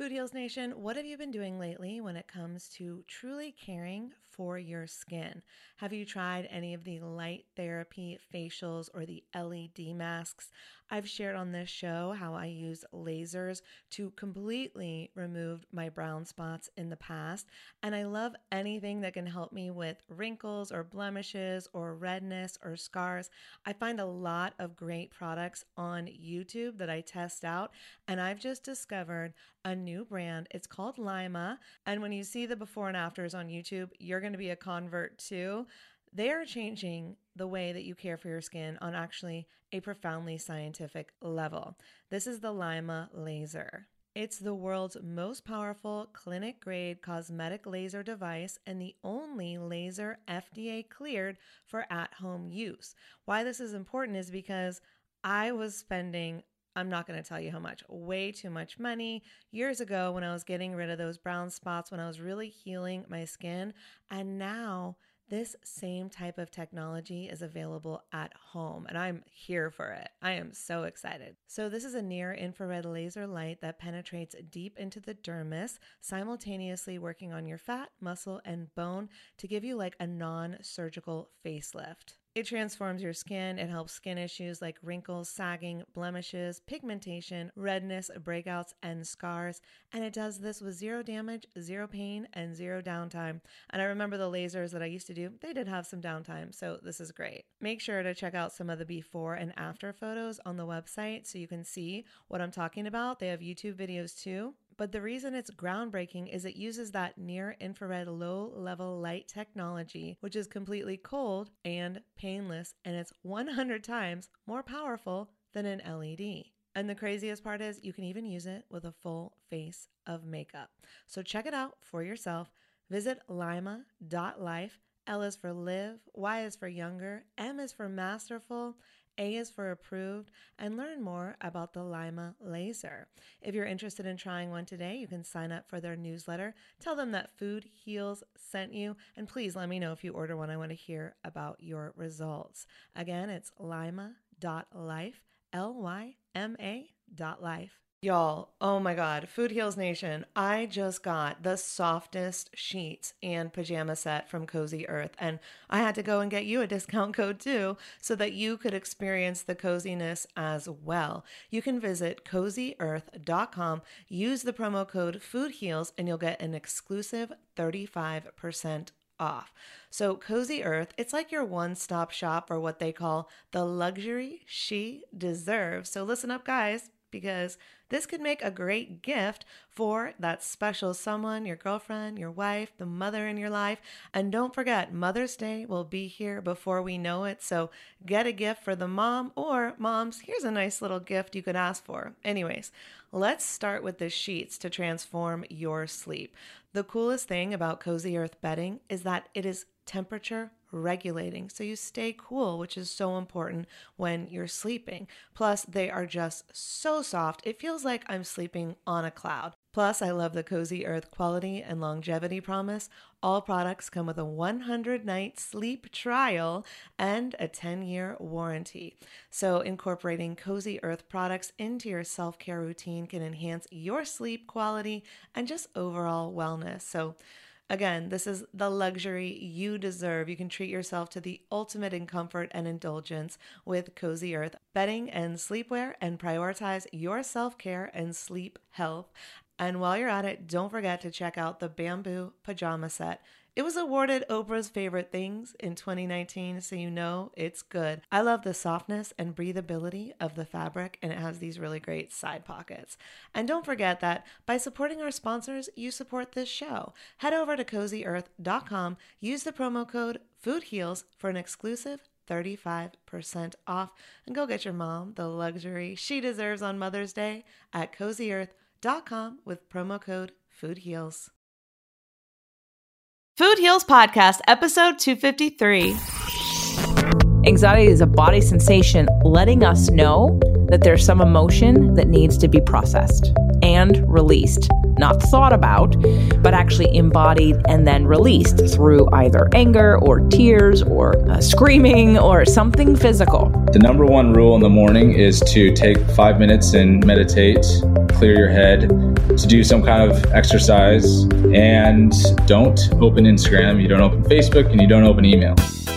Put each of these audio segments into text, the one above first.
Food Heals Nation, what have you been doing lately when it comes to truly caring for your skin? Have you tried any of the light therapy facials or the LED masks? I've shared on this show how I use lasers to completely remove my brown spots in the past, and I love anything that can help me with wrinkles or blemishes or redness or scars. I find a lot of great products on YouTube that I test out, and I've just discovered a new brand. It's called Lima. And when you see the before and afters on YouTube, you're going to be a convert too. They are changing the way that you care for your skin on actually a profoundly scientific level. This is the Lima laser. It's the world's most powerful clinic-grade cosmetic laser device and the only laser FDA cleared for at-home use. Why this is important is because I was spending, I'm not going to tell you how much, way too much money years ago when I was getting rid of those brown spots, when I was really healing my skin. And now this same type of technology is available at home, and I'm here for it. I am so excited. So this is a near-infrared laser light that penetrates deep into the dermis, simultaneously working on your fat, muscle, and bone to give you like a non-surgical facelift. It transforms your skin. It helps skin issues like wrinkles, sagging, blemishes, pigmentation, redness, breakouts, and scars. And it does this with zero damage, zero pain, and zero downtime. And I remember the lasers that I used to do, they did have some downtime, so this is great. Make sure to check out some of the before and after photos on the website so you can see what I'm talking about. They have YouTube videos too. But the reason it's groundbreaking is it uses that near-infrared low-level light technology, which is completely cold and painless, and it's 100 times more powerful than an LED. And the craziest part is you can even use it with a full face of makeup. So check it out for yourself. Visit lima.life. L is for live, Y is for younger, M is for masterful, A is for approved, and learn more about the Lima laser. If you're interested in trying one today, you can sign up for their newsletter. Tell them that Food Heals sent you, and please let me know if you order one. I want to hear about your results. Again, it's lima.life, Lyma.life. Y'all, oh my God, Food Heals Nation, I just got the softest sheets and pajama set from Cozy Earth, and I had to go and get you a discount code too so that you could experience the coziness as well. You can visit CozyEarth.com, use the promo code FoodHeals, and you'll get an exclusive 35% off. So Cozy Earth, it's like your one-stop shop for what they call the luxury she deserves. So listen up, guys, because this could make a great gift for that special someone, your girlfriend, your wife, the mother in your life. And don't forget, Mother's Day will be here before we know it. So get a gift for the mom, or moms, here's a nice little gift you could ask for. Anyways, let's start with the sheets to transform your sleep. The coolest thing about Cozy Earth bedding is that it is temperature regulating, so you stay cool, which is so important when you're sleeping. Plus, they are just so soft. It feels like I'm sleeping on a cloud. Plus, I love the Cozy Earth quality and longevity promise. All products come with a 100-night sleep trial and a 10-year warranty. So incorporating Cozy Earth products into your self-care routine can enhance your sleep quality and just overall wellness. So again, this is the luxury you deserve. You can treat yourself to the ultimate in comfort and indulgence with Cozy Earth bedding and sleepwear, and prioritize your self-care and sleep health. And while you're at it, don't forget to check out the bamboo pajama set. It was awarded Oprah's Favorite Things in 2019, so you know it's good. I love the softness and breathability of the fabric, and it has these really great side pockets. And don't forget that by supporting our sponsors, you support this show. Head over to CozyEarth.com, use the promo code FoodHeals for an exclusive 35% off, and go get your mom the luxury she deserves on Mother's Day at CozyEarth.com with promo code FoodHeals. Food Heals Podcast, episode 253. Anxiety is a body sensation letting us know that there's some emotion that needs to be processed and released, not thought about, but actually embodied and then released through either anger or tears or screaming or something physical. The number one rule in the morning is to take 5 minutes and meditate, clear your head, to do some kind of exercise, and don't open Instagram, you don't open Facebook, and you don't open email.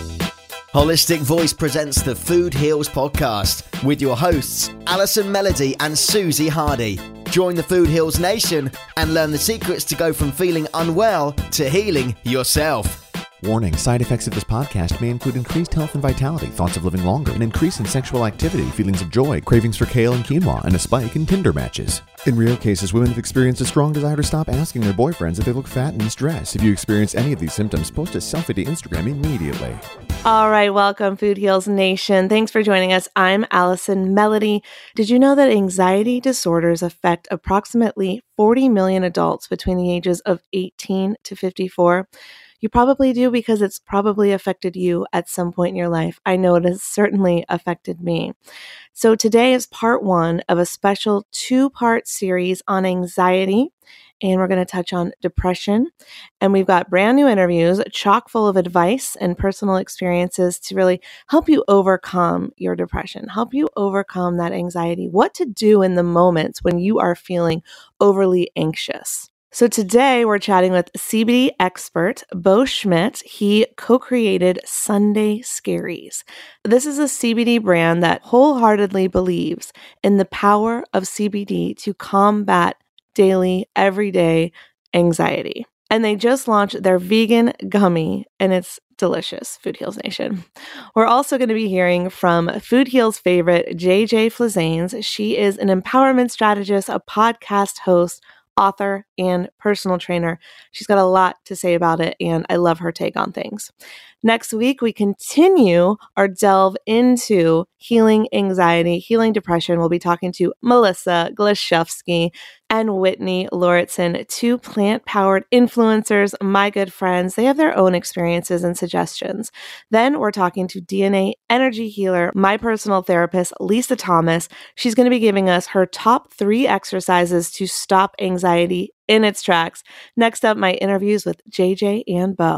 Holistic Voice presents the Food Heals podcast with your hosts, Alison Melody and Susie Hardy. Join the Food Heals Nation and learn the secrets to go from feeling unwell to healing yourself. Warning, side effects of this podcast may include increased health and vitality, thoughts of living longer, an increase in sexual activity, feelings of joy, cravings for kale and quinoa, and a spike in Tinder matches. In rare cases, women have experienced a strong desire to stop asking their boyfriends if they look fat and in stress. If you experience any of these symptoms, post a selfie to Instagram immediately. All right, welcome, Food Heals Nation. Thanks for joining us. I'm Alison Melody. Did you know that anxiety disorders affect approximately 40 million adults between the ages of 18 to 54? You probably do because it's probably affected you at some point in your life. I know it has certainly affected me. So today is part one of a special two-part series on anxiety, and we're going to touch on depression. And we've got brand new interviews, chock full of advice and personal experiences to really help you overcome your depression, help you overcome that anxiety, what to do in the moments when you are feeling overly anxious. So today we're chatting with CBD expert Bo Schmidt. He co-created Sunday Scaries. This is a CBD brand that wholeheartedly believes in the power of CBD to combat daily, everyday anxiety. And they just launched their vegan gummy, and it's delicious, Food Heals Nation. We're also going to be hearing from Food Heals favorite JJ Flizanes. She is an empowerment strategist, a podcast host, author, and personal trainer. She's got a lot to say about it, and I love her take on things. Next week, we continue our delve into healing anxiety, healing depression. We'll be talking to Melissa Glaszewski and Whitney Lauritsen, two plant-powered influencers, my good friends. They have their own experiences and suggestions. Then we're talking to DNA energy healer, my personal therapist, Lisa Thomas. She's going to be giving us her top 3 exercises to stop anxiety in its tracks. Next up, my interviews with JJ and Bo.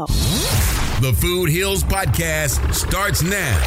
The Food Heals Podcast starts now.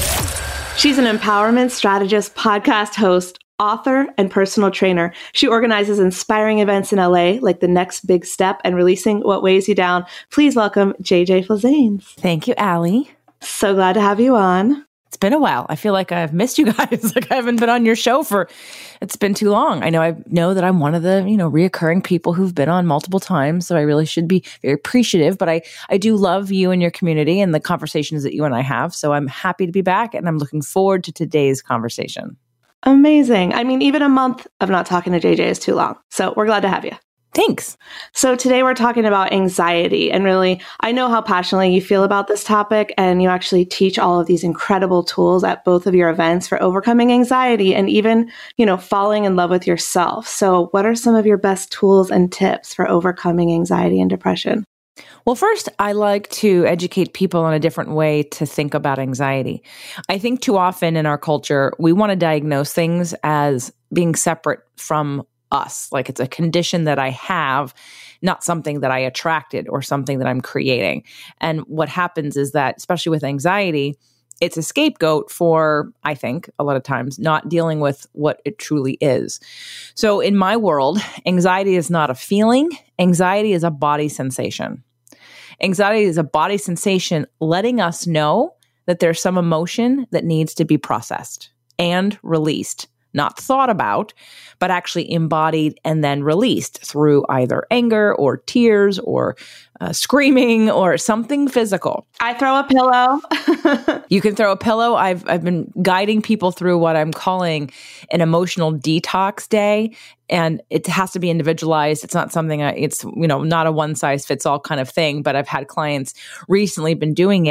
She's an empowerment strategist, podcast host, author, and personal trainer. She organizes inspiring events in LA, like The Next Big Step and Releasing What Weighs You Down. Please welcome JJ Flizanes. Thank you, Allie. So glad to have you on. It's been a while. I feel like I've missed you guys. Like I haven't been on your show it's been too long. I know that I'm one of the, reoccurring people who've been on multiple times. So I really should be very appreciative, but I do love you and your community and the conversations that you and I have. So I'm happy to be back and I'm looking forward to today's conversation. Amazing. I mean, even a month of not talking to JJ is too long. So we're glad to have you. Thanks. So today we're talking about anxiety, and really, I know how passionately you feel about this topic, and you actually teach all of these incredible tools at both of your events for overcoming anxiety and even, falling in love with yourself. So what are some of your best tools and tips for overcoming anxiety and depression? Well, first, I like to educate people on a different way to think about anxiety. I think too often in our culture, we want to diagnose things as being separate from us, like it's a condition that I have, not something that I attracted or something that I'm creating. And what happens is that, especially with anxiety, it's a scapegoat for, I think, a lot of times not dealing with what it truly is. So in my world, anxiety is not a feeling. Anxiety is a body sensation. Anxiety is a body sensation letting us know that there's some emotion that needs to be processed and released, not thought about, but actually embodied and then released through either anger or tears or screaming or something physical. I throw a pillow. You can throw a pillow. I've been guiding people through what I'm calling an emotional detox day. And it has to be individualized. It's not something, it's not a one size fits all kind of thing, but I've had clients recently been doing it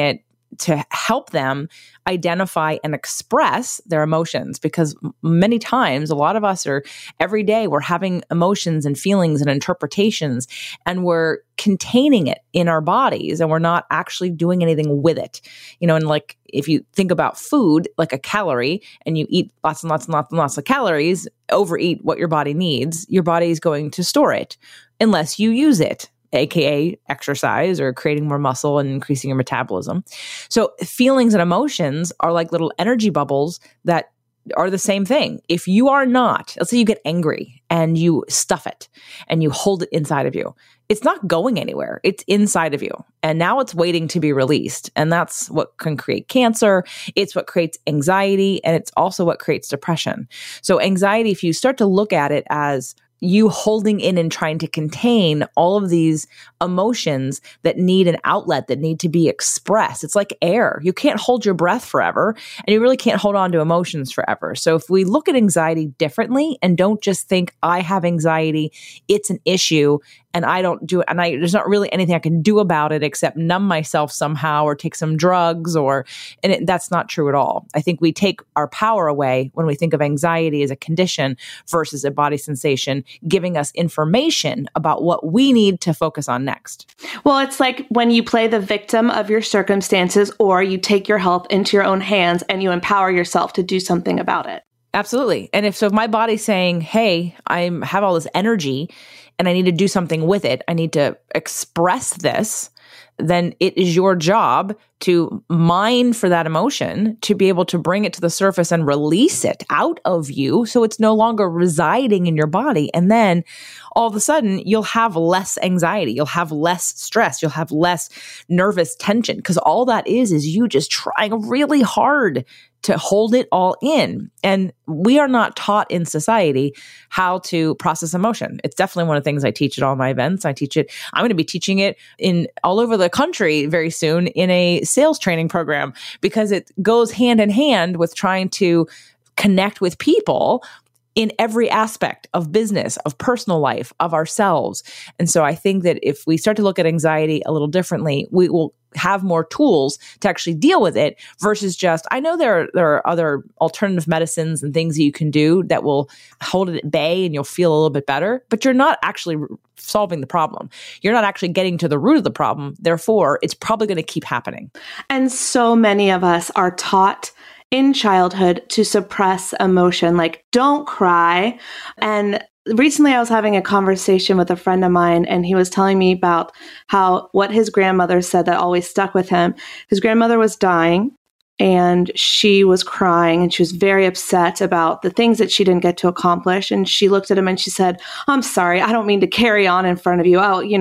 to help them identify and express their emotions, because many times, a lot of us are every day, we're having emotions and feelings and interpretations, and we're containing it in our bodies and we're not actually doing anything with it. And like, if you think about food, like a calorie, and you eat lots and lots and lots and lots of calories, overeat what your body needs, your body is going to store it unless you use it, aka exercise or creating more muscle and increasing your metabolism. So feelings and emotions are like little energy bubbles that are the same thing. If you are not, let's say you get angry and you stuff it and you hold it inside of you, it's not going anywhere. It's inside of you. And now it's waiting to be released. And that's what can create cancer. It's what creates anxiety. And it's also what creates depression. So anxiety, if you start to look at it as you holding in and trying to contain all of these emotions that need an outlet, that need to be expressed. It's like air. You can't hold your breath forever, and you really can't hold on to emotions forever. So if we look at anxiety differently and don't just think, I have anxiety, it's an issue, and I don't do it, and there's not really anything I can do about it except numb myself somehow or take some drugs, that's not true at all. I think we take our power away when we think of anxiety as a condition versus a body sensation, giving us information about what we need to focus on next. Well, it's like when you play the victim of your circumstances, or you take your health into your own hands and you empower yourself to do something about it. Absolutely. And if my body's saying, hey, I have all this energy and I need to do something with it, I need to express this, then it is your job to mine for that emotion, to be able to bring it to the surface and release it out of you so it's no longer residing in your body. And then all of a sudden, you'll have less anxiety, you'll have less stress, you'll have less nervous tension, because all that is you just trying really hard to hold it all in. And we are not taught in society how to process emotion. It's definitely one of the things I teach at all my events. I teach it. I'm going to be teaching it in all over the country very soon in a sales training program, because it goes hand in hand with trying to connect with people in every aspect of business, of personal life, of ourselves. And so I think that if we start to look at anxiety a little differently, we will have more tools to actually deal with it versus just, I know there are other alternative medicines and things that you can do that will hold it at bay and you'll feel a little bit better, but you're not actually solving the problem. You're not actually getting to the root of the problem. Therefore, it's probably going to keep happening. And so many of us are taught in childhood to suppress emotion, like don't cry. And recently I was having a conversation with a friend of mine, and he was telling me about what his grandmother said that always stuck with him. His grandmother was dying and she was crying and she was very upset about the things that she didn't get to accomplish. And she looked at him and she said, I'm sorry, I don't mean to carry on in front of you.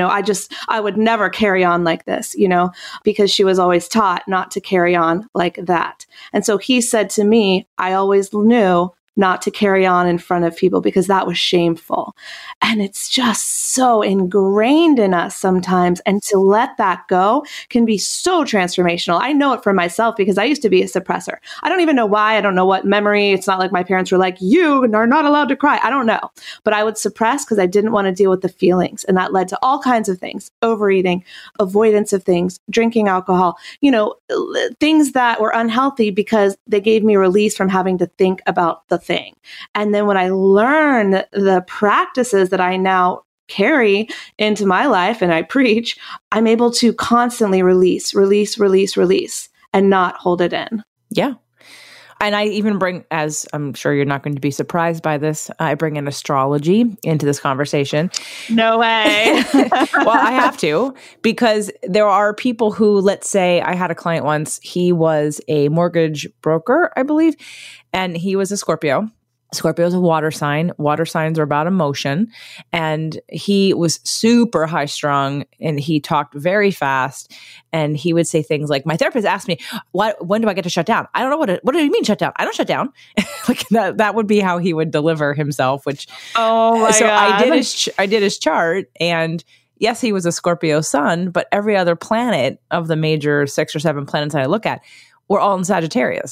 I would never carry on like this, because she was always taught not to carry on like that. And so he said to me, I always knew not to carry on in front of people because that was shameful. And it's just so ingrained in us sometimes. And to let that go can be so transformational. I know it for myself because I used to be a suppressor. I don't even know why. I don't know what memory. It's not like my parents were like, you are not allowed to cry. I don't know. But I would suppress because I didn't want to deal with the feelings. And that led to all kinds of things: overeating, avoidance of things, drinking alcohol, things that were unhealthy because they gave me release from having to think about the thing. And then when I learn the practices that I now carry into my life and I preach, I'm able to constantly release, and not hold it in. Yeah. And I even bring, as I'm sure you're not going to be surprised by this, I bring in astrology into this conversation. No way. Well, I have to, because there are people who, let's say I had a client once, he was a mortgage broker, I believe, and he was a Scorpio. Scorpio is a water sign. Water signs are about emotion. And he was super high strung and he talked very fast. And he would say things like, my therapist asked me, when do I get to shut down? I don't know what do you mean shut down? I don't shut down. Like that would be how he would deliver himself, which, oh my God. I did his chart, and yes, he was a Scorpio sun, but every other planet of the major 6 or 7 planets I look at were all in Sagittarius.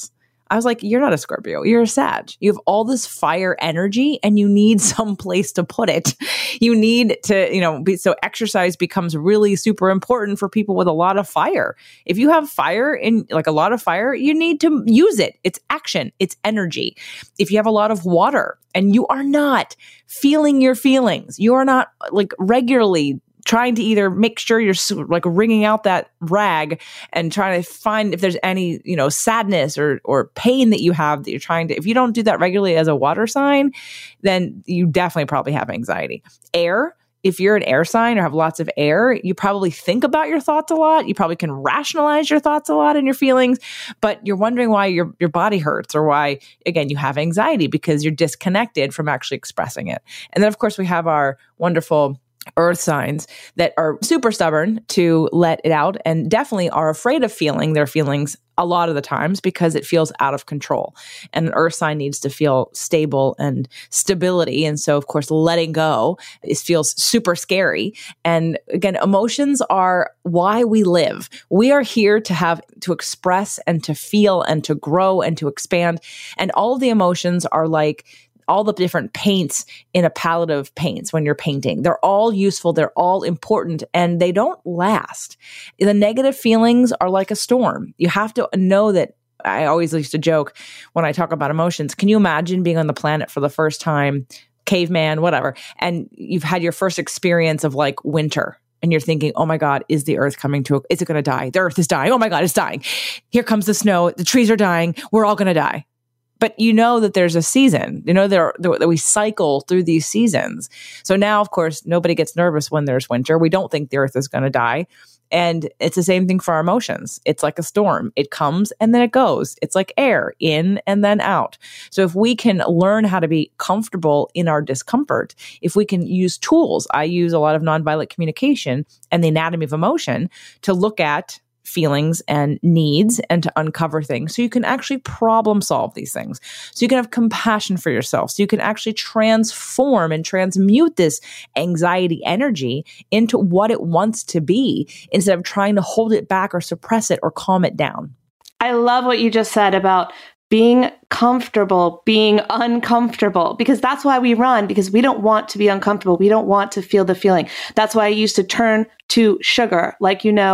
I was like, you're not a Scorpio. You're a Sag. You have all this fire energy and you need some place to put it. You need to, so exercise becomes really super important for people with a lot of fire. If you have fire a lot of fire, you need to use it. It's action. It's energy. If you have a lot of water and you are not feeling your feelings, you are not regularly trying to either make sure you're wringing out that rag and trying to find if there's any, sadness or pain that you have that you're trying to, if you don't do that regularly as a water sign, then you definitely probably have anxiety. Air, if you're an air sign or have lots of air, you probably think about your thoughts a lot. You probably can rationalize your thoughts a lot and your feelings, but you're wondering why your body hurts or why, again, you have anxiety because you're disconnected from actually expressing it. And then, of course, we have our wonderful earth signs that are super stubborn to let it out and definitely are afraid of feeling their feelings a lot of the times because it feels out of control. And an earth sign needs to feel stable and stability. And so, of course, letting go feels super scary. And again, emotions are why we live. We are here to express and to feel and to grow and to expand. And all of the emotions are like all the different paints in a palette of paints when you're painting. They're all useful. They're all important and they don't last. The negative feelings are like a storm. You have to know that. I always used to joke when I talk about emotions. Can you imagine being on the planet for the first time, caveman, whatever, and you've had your first experience of winter? And you're thinking, oh my God, is the earth is it going to die? The earth is dying. Oh my God, it's dying. Here comes the snow. The trees are dying. We're all going to die. But you know that there's a season, that we cycle through these seasons. So now, of course, nobody gets nervous when there's winter. We don't think the earth is going to die. And it's the same thing for our emotions. It's like a storm. It comes and then it goes. It's like air in and then out. So if we can learn how to be comfortable in our discomfort, if we can use tools, I use a lot of nonviolent communication and the anatomy of emotion to look at feelings and needs and to uncover things so you can actually problem solve these things. So you can have compassion for yourself. So you can actually transform and transmute this anxiety energy into what it wants to be instead of trying to hold it back or suppress it or calm it down. I love what you just said about being comfortable, being uncomfortable, because that's why we run, because we don't want to be uncomfortable. We don't want to feel the feeling. That's why I used to turn to sugar. Like, in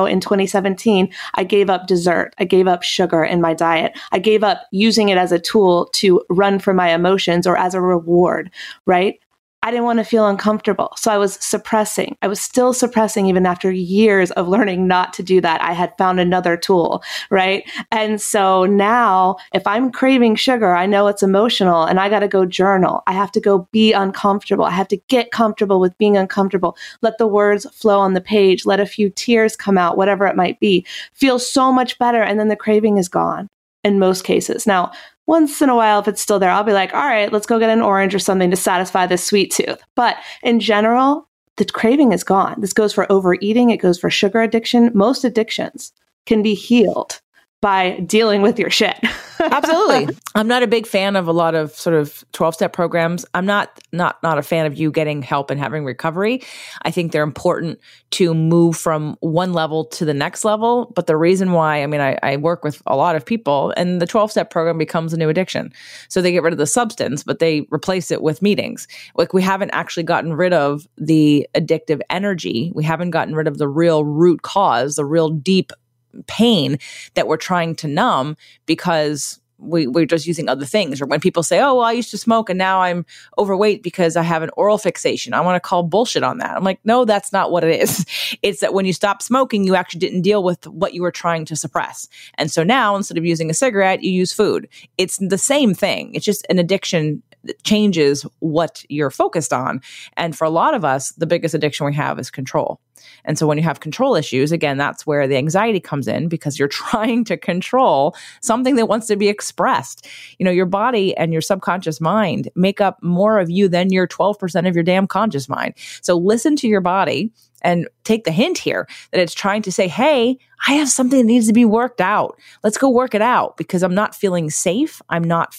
2017, I gave up dessert. I gave up sugar in my diet. I gave up using it as a tool to run from my emotions or as a reward, right? I didn't want to feel uncomfortable. So I was suppressing. I was still suppressing even after years of learning not to do that. I had found another tool, right? And so now if I'm craving sugar, I know it's emotional and I got to go journal. I have to go be uncomfortable. I have to get comfortable with being uncomfortable. Let the words flow on the page. Let a few tears come out, whatever it might be. Feel so much better. And then the craving is gone in most cases. Now, once in a while, if it's still there, I'll be like, all right, let's go get an orange or something to satisfy this sweet tooth. But in general, the craving is gone. This goes for overeating. It goes for sugar addiction. Most addictions can be healed by dealing with your shit. Absolutely. I'm not a big fan of a lot of sort of 12-step programs. I'm not a fan of you getting help and having recovery. I think they're important to move from one level to the next level. But the reason why, I work with a lot of people and the 12-step program becomes a new addiction. So they get rid of the substance, but they replace it with meetings. We haven't actually gotten rid of the addictive energy. We haven't gotten rid of the real root cause, the real deep pain that we're trying to numb because we're just using other things. Or when people say, oh, well, I used to smoke and now I'm overweight because I have an oral fixation, I want to call bullshit on that. I'm like, no, that's not what it is. It's that when you stop smoking, you actually didn't deal with what you were trying to suppress. And so now instead of using a cigarette, you use food. It's the same thing. It's just an addiction that changes what you're focused on. And for a lot of us, the biggest addiction we have is control. And so when you have control issues, again, that's where the anxiety comes in because you're trying to control something that wants to be expressed. Your body and your subconscious mind make up more of you than your 12% of your damn conscious mind. So listen to your body and take the hint here that it's trying to say, hey, I have something that needs to be worked out. Let's go work it out because I'm not feeling safe. I'm not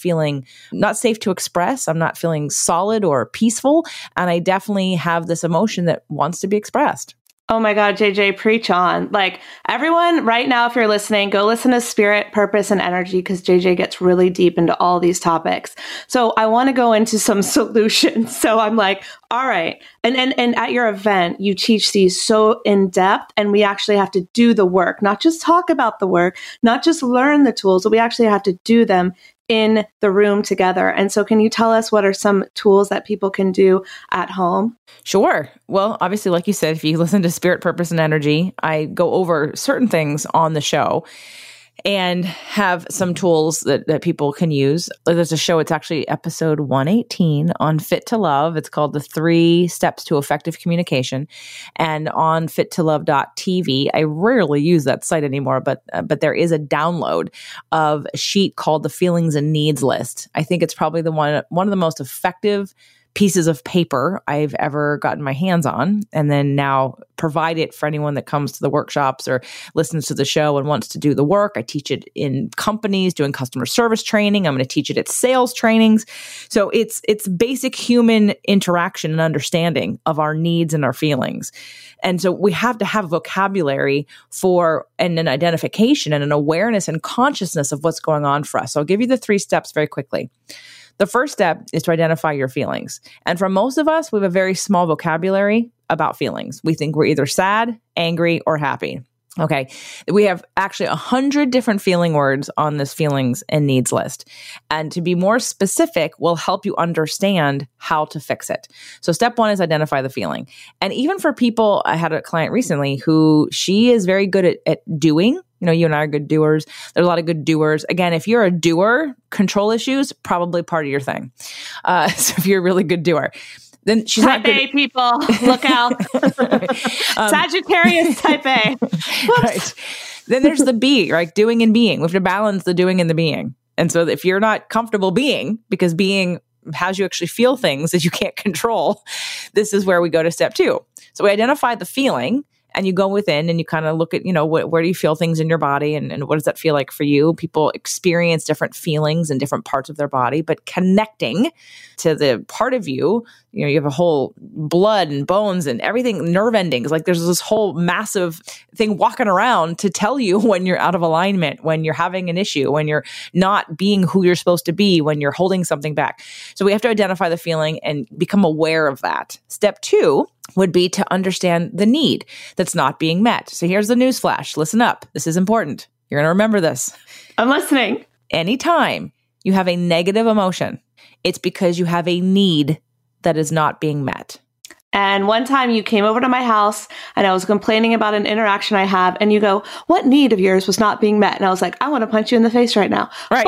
safe to express. I'm not feeling solid or peaceful. And I definitely have this emotion that wants to be expressed. Oh my God, JJ, preach on. Like everyone right now, if you're listening, go listen to Spirit, Purpose, and Energy because JJ gets really deep into all these topics. So I want to go into some solutions. So I'm like, all right. And at your event, you teach these so in depth, and we actually have to do the work, not just talk about the work, not just learn the tools, but we actually have to do them in the room together. And so can you tell us what are some tools that people can do at home? Sure. Well, obviously, like you said, if you listen to Spirit, Purpose, and Energy, I go over certain things on the show and have some tools that people can use. There's a show, it's actually episode 118 on Fit to Love. It's called The 3 Steps to Effective Communication. And on fittolove.tv, I rarely use that site anymore, but there is a download of a sheet called the Feelings and Needs List. I think it's probably one of the most effective pieces of paper I've ever gotten my hands on, and then now provide it for anyone that comes to the workshops or listens to the show and wants to do the work. I teach it in companies doing customer service training. I'm going to teach it at sales trainings. So it's basic human interaction and understanding of our needs and our feelings. And so we have to have vocabulary for and an identification and an awareness and consciousness of what's going on for us. So I'll give you the 3 steps very quickly. The first step is to identify your feelings. And for most of us, we have a very small vocabulary about feelings. We think we're either sad, angry, or happy. Okay. We have actually 100 different feeling words on this feelings and needs list. And to be more specific will help you understand how to fix it. So step 1 is identify the feeling. And even for people, I had a client recently who she is very good at doing. You know, you and I are good doers. There's a lot of good doers. Again, if you're a doer, control issues, probably part of your thing. So if you're a really good doer, then she's type not good. A people, look out. Sagittarius type A. Right. Then there's the B, right? Doing and being. We have to balance the doing and the being. And so if you're not comfortable being, because being has you actually feel things that you can't control, this is where we go to step 2. So we identify the feeling. And you go within and you kind of look at, you know, where do you feel things in your body and what does that feel like for you? People experience different feelings in different parts of their body, but connecting to the part of you, you know, you have a whole blood and bones and everything, nerve endings. Like there's this whole massive thing walking around to tell you when you're out of alignment, when you're having an issue, when you're not being who you're supposed to be, when you're holding something back. So we have to identify the feeling and become aware of that. Step 2 would be to understand the need that's not being met. So here's the news flash. Listen up. This is important. You're going to remember this. I'm listening. Anytime you have a negative emotion, it's because you have a need that is not being met. And one time you came over to my house and I was complaining about an interaction I have, and you go, what need of yours was not being met? And I was like, I want to punch you in the face right now. Right.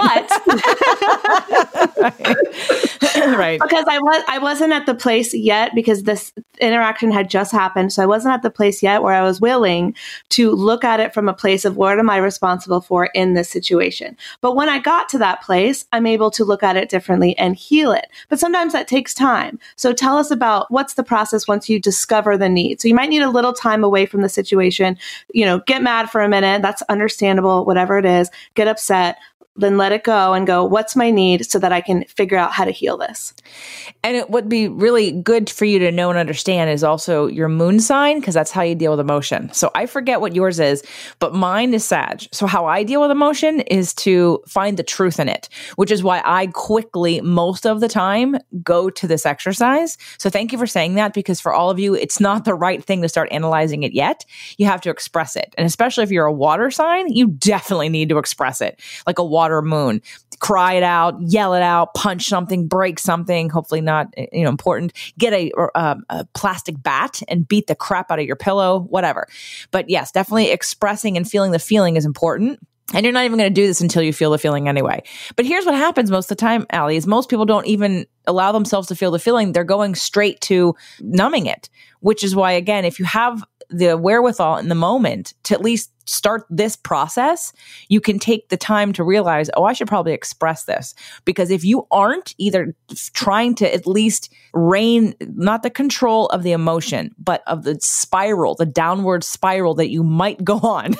But right. Because I wasn't at the place yet, because this interaction had just happened. So I wasn't at the place yet where I was willing to look at it from a place of what am I responsible for in this situation. But when I got to that place, I'm able to look at it differently and heal it. But sometimes that takes time. So tell us about what's the process once you discover the need. So you might need a little time away from the situation, you know, get mad for a minute. That's understandable, whatever it is, get upset, then let it go and go, what's my need so that I can figure out how to heal this? And it would be really good for you to know and understand is also your moon sign, because that's how you deal with emotion. So I forget what yours is, but mine is Sag. So how I deal with emotion is to find the truth in it, which is why I quickly, most of the time, go to this exercise. So thank you for saying that, because for all of you, it's not the right thing to start analyzing it yet. You have to express it. And especially if you're a water sign, you definitely need to express it. Like a water moon, cry it out, yell it out, punch something, break something, hopefully not, important, get a plastic bat and beat the crap out of your pillow, whatever. But yes, definitely expressing and feeling the feeling is important. And you're not even going to do this until you feel the feeling anyway. But here's what happens most of the time, Allie, is most people don't even allow themselves to feel the feeling. They're going straight to numbing it, which is why, again, if you have the wherewithal in the moment to at least start this process, you can take the time to realize, oh, I should probably express this. Because if you aren't either trying to at least rein, not the control of the emotion, but of the spiral, the downward spiral that you might go on,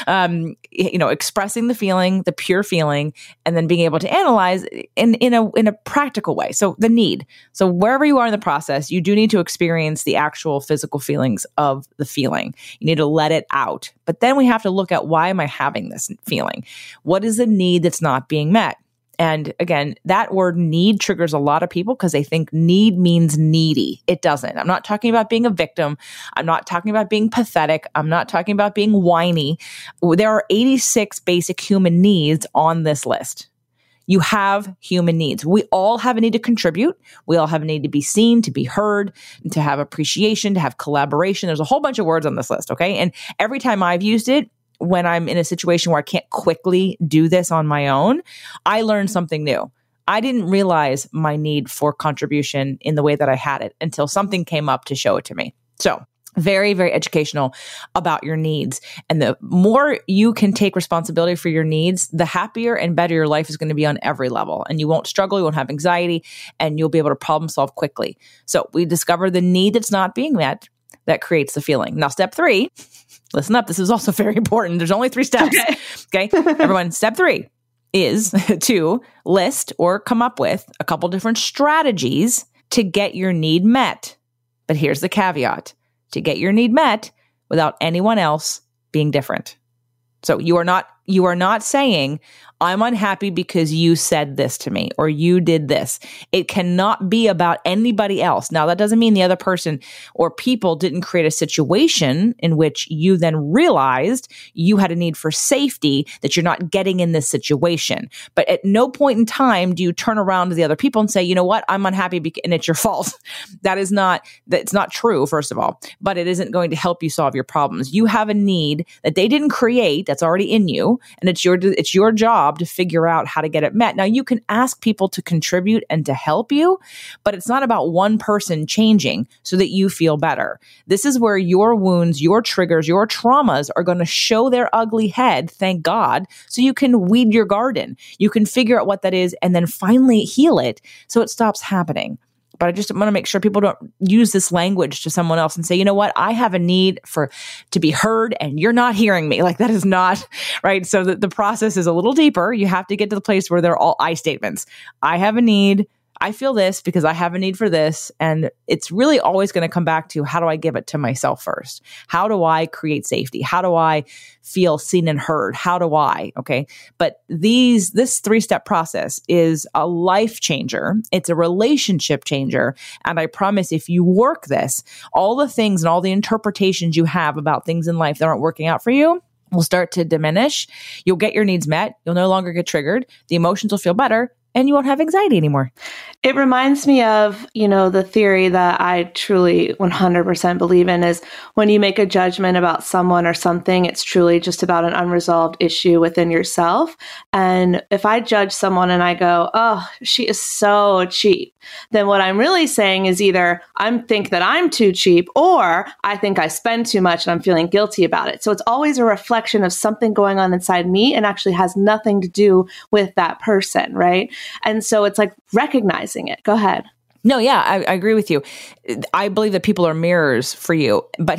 expressing the feeling, the pure feeling, and then being able to analyze in a practical way. So the need. So wherever you are in the process, you do need to experience the actual physical feelings of the feeling. You need to let it out. But then we have to look at, why am I having this feeling? What is the need that's not being met? And again, that word need triggers a lot of people because they think need means needy. It doesn't. I'm not talking about being a victim. I'm not talking about being pathetic. I'm not talking about being whiny. There are 86 basic human needs on this list. You have human needs. We all have a need to contribute. We all have a need to be seen, to be heard, to have appreciation, to have collaboration. There's a whole bunch of words on this list, okay? And every time I've used it, when I'm in a situation where I can't quickly do this on my own, I learn something new. I didn't realize my need for contribution in the way that I had it until something came up to show it to me. So very, very educational about your needs. And the more you can take responsibility for your needs, the happier and better your life is going to be on every level. And you won't struggle, you won't have anxiety, and you'll be able to problem solve quickly. So we discover the need that's not being met that creates the feeling. Now, step 3, listen up. This is also very important. There's only 3 steps. Okay. Everyone, step 3 is to list or come up with a couple different strategies to get your need met. But here's the caveat: to get your need met without anyone else being different. So you are not saying, I'm unhappy because you said this to me or you did this. It cannot be about anybody else. Now, that doesn't mean the other person or people didn't create a situation in which you then realized you had a need for safety, that you're not getting in this situation. But at no point in time do you turn around to the other people and say, you know what, I'm unhappy and it's your fault. That's not true, first of all, but it isn't going to help you solve your problems. You have a need that they didn't create, that's already in you, and it's your job to figure out how to get it met. Now, you can ask people to contribute and to help you, but it's not about one person changing so that you feel better. This is where your wounds, your triggers, your traumas are going to show their ugly head, thank God, so you can weed your garden. You can figure out what that is and then finally heal it so it stops happening. But I just want to make sure people don't use this language to someone else and say, you know what, I have a need to be heard and you're not hearing me. Like, that is not right. So the process is a little deeper. You have to get to the place where they're all I statements. I have a need. I feel this because I have a need for this. And it's really always going to come back to, how do I give it to myself first? How do I create safety? How do I feel seen and heard? How do I? Okay. But this 3-step process is a life changer. It's a relationship changer. And I promise, if you work this, all the things and all the interpretations you have about things in life that aren't working out for you will start to diminish. You'll get your needs met. You'll no longer get triggered. The emotions will feel better. And you won't have anxiety anymore. It reminds me of, the theory that I truly 100% believe in is, when you make a judgment about someone or something, it's truly just about an unresolved issue within yourself. And if I judge someone and I go, oh, she is so cheap, then what I'm really saying is either I think that I'm too cheap, or I think I spend too much and I'm feeling guilty about it. So it's always a reflection of something going on inside me and actually has nothing to do with that person, right? And so it's like recognizing it. Go ahead. No, yeah, I agree with you. I believe that people are mirrors for you. But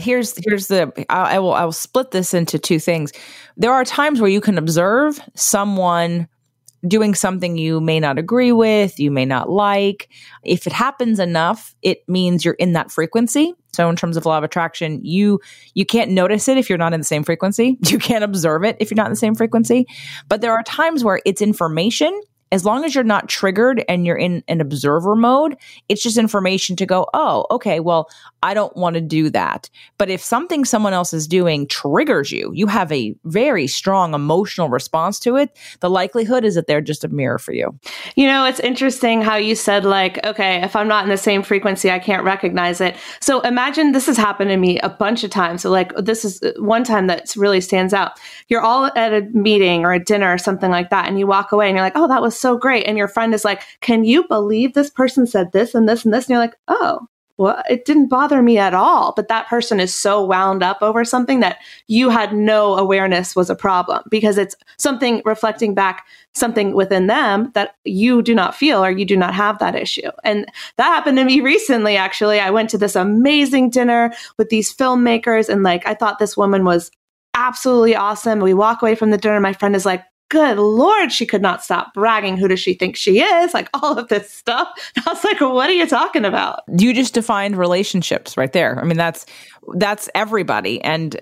I will split this into 2 things. There are times where you can observe someone doing something you may not agree with, you may not like. If it happens enough, it means you're in that frequency. So in terms of law of attraction, you can't notice it if you're not in the same frequency. You can't observe it if you're not in the same frequency. But there are times where it's information. As long as you're not triggered and you're in an observer mode, it's just information to go, oh, okay, well, I don't want to do that. But if something someone else is doing triggers you, you have a very strong emotional response to it, the likelihood is that they're just a mirror for you. It's interesting how you said, like, okay, if I'm not in the same frequency, I can't recognize it. So imagine this has happened to me a bunch of times. So like, this is one time that really stands out. You're all at a meeting or a dinner or something like that, and you walk away and you're like, oh, that was so great. And your friend is like, can you believe this person said this and this and this? And you're like, oh, well, it didn't bother me at all. But that person is so wound up over something that you had no awareness was a problem, because it's something reflecting back something within them that you do not feel, or you do not have that issue. And that happened to me recently, actually. I went to this amazing dinner with these filmmakers, and like, I thought this woman was absolutely awesome. We walk away from the dinner. My friend is like, good Lord, she could not stop bragging. Who does she think she is? Like, all of this stuff. And I was like, what are you talking about? You just defined relationships right there. I mean, that's everybody. And,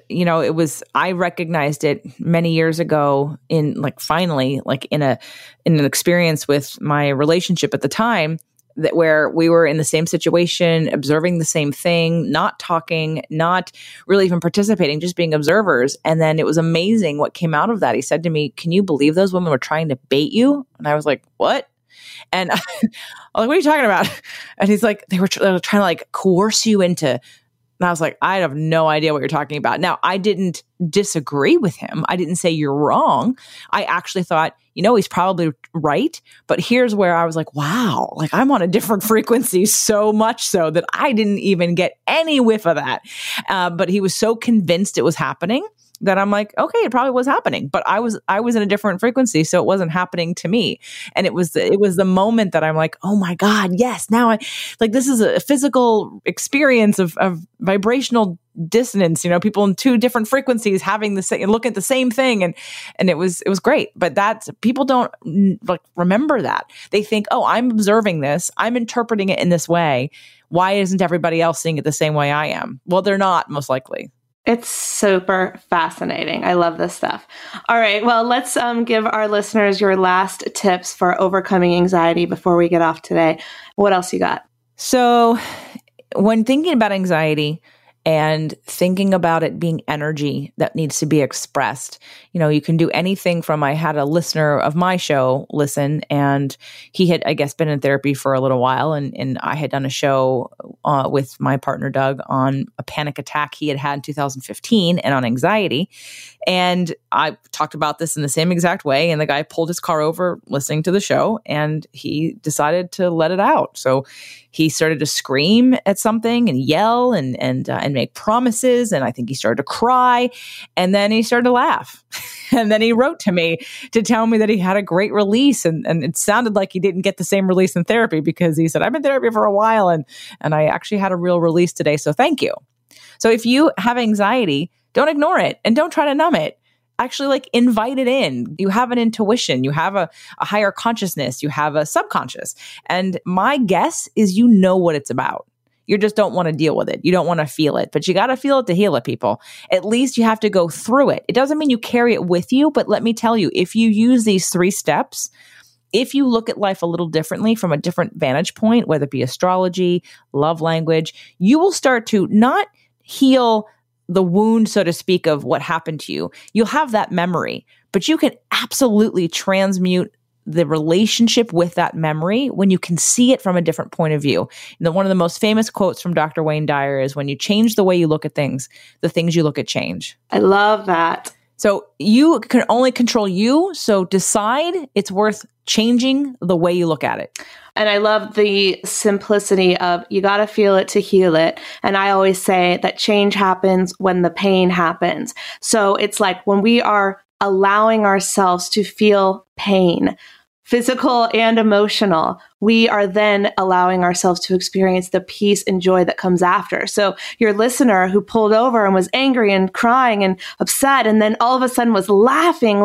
I recognized it many years ago in finally in an experience with my relationship at the time, that where we were in the same situation, observing the same thing, not talking, not really even participating, just being observers. And then it was amazing what came out of that. He said to me, "Can you believe those women were trying to bait you?" And I was like, "What?" And I was like, "What are you talking about?" And he's like, they were trying to coerce you into. And I was like, I have no idea what you're talking about. Now, I didn't disagree with him. I didn't say you're wrong. I actually thought, he's probably right. But here's where I was like, wow, I'm on a different frequency, so much so that I didn't even get any whiff of that. But he was so convinced it was happening that I'm like, okay, it probably was happening, but I was in a different frequency, so it wasn't happening to me. And it was the moment that I'm like, oh my God, yes, now this is a physical experience of vibrational dissonance, people in two different frequencies having the same, look at the same thing. And it was great. But people don't remember that. They think, oh, I'm observing this, I'm interpreting it in this way. Why isn't everybody else seeing it the same way I am? Well, they're not, most likely. It's super fascinating. I love this stuff. All right. Well, let's give our listeners your last tips for overcoming anxiety before we get off today. What else you got? So when thinking about anxiety and thinking about it being energy that needs to be expressed, you can do anything from, I had a listener of my show listen, and he had, I guess, been in therapy for a little while. And I had done a show with my partner, Doug, on a panic attack he had in 2015 and on anxiety. And I talked about this in the same exact way. And the guy pulled his car over listening to the show, and he decided to let it out. So he started to scream at something and yell and make promises. And I think he started to cry, and then he started to laugh. And then he wrote to me to tell me that he had a great release. And it sounded like he didn't get the same release in therapy, because he said, I've been in therapy for a while and I actually had a real release today. So thank you. So if you have anxiety, don't ignore it and don't try to numb it. Actually, invite it in. You have an intuition, you have a higher consciousness, you have a subconscious. And my guess is what it's about. You just don't want to deal with it. You don't want to feel it, but you got to feel it to heal it, people. At least you have to go through it. It doesn't mean you carry it with you, but let me tell you, if you use these 3 steps, if you look at life a little differently from a different vantage point, whether it be astrology, love language, you will start to not heal the wound, so to speak, of what happened to you. You'll have that memory, but you can absolutely transmute the relationship with that memory when you can see it from a different point of view. One of the most famous quotes from Dr. Wayne Dyer is, when you change the way you look at things, the things you look at change. I love that. So you can only control you. So decide it's worth changing the way you look at it. And I love the simplicity of, you got to feel it to heal it. And I always say that change happens when the pain happens. So it's like when we are allowing ourselves to feel pain, physical and emotional, we are then allowing ourselves to experience the peace and joy that comes after. So your listener who pulled over and was angry and crying and upset, and then all of a sudden was laughing,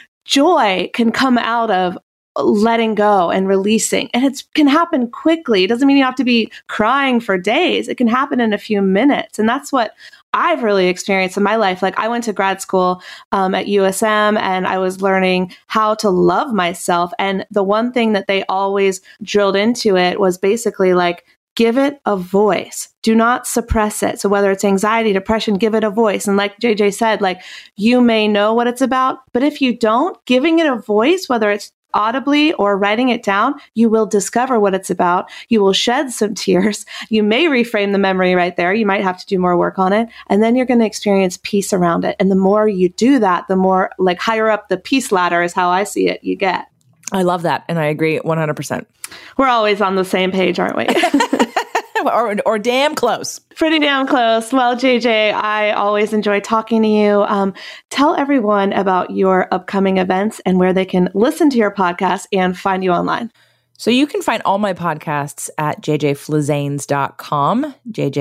joy can come out of letting go and releasing. And it can happen quickly. It doesn't mean you have to be crying for days. It can happen in a few minutes. And that's what I've really experienced in my life. I went to grad school at USM, and I was learning how to love myself. And the one thing that they always drilled into it was basically give it a voice. Do not suppress it. So whether it's anxiety, depression, give it a voice. And like JJ said, you may know what it's about, but if you don't, giving it a voice, whether it's audibly or writing it down, you will discover what it's about. You will shed some tears. You may reframe the memory right there. You might have to do more work on it. And then you're going to experience peace around it. And the more you do that, the more higher up the peace ladder is how I see it, you get. I love that. And I agree 100%. We're always on the same page, aren't we? or damn close. Pretty damn close. Well, JJ, I always enjoy talking to you. Tell everyone about your upcoming events and where they can listen to your podcast and find you online. So you can find all my podcasts at jjflizanes.com,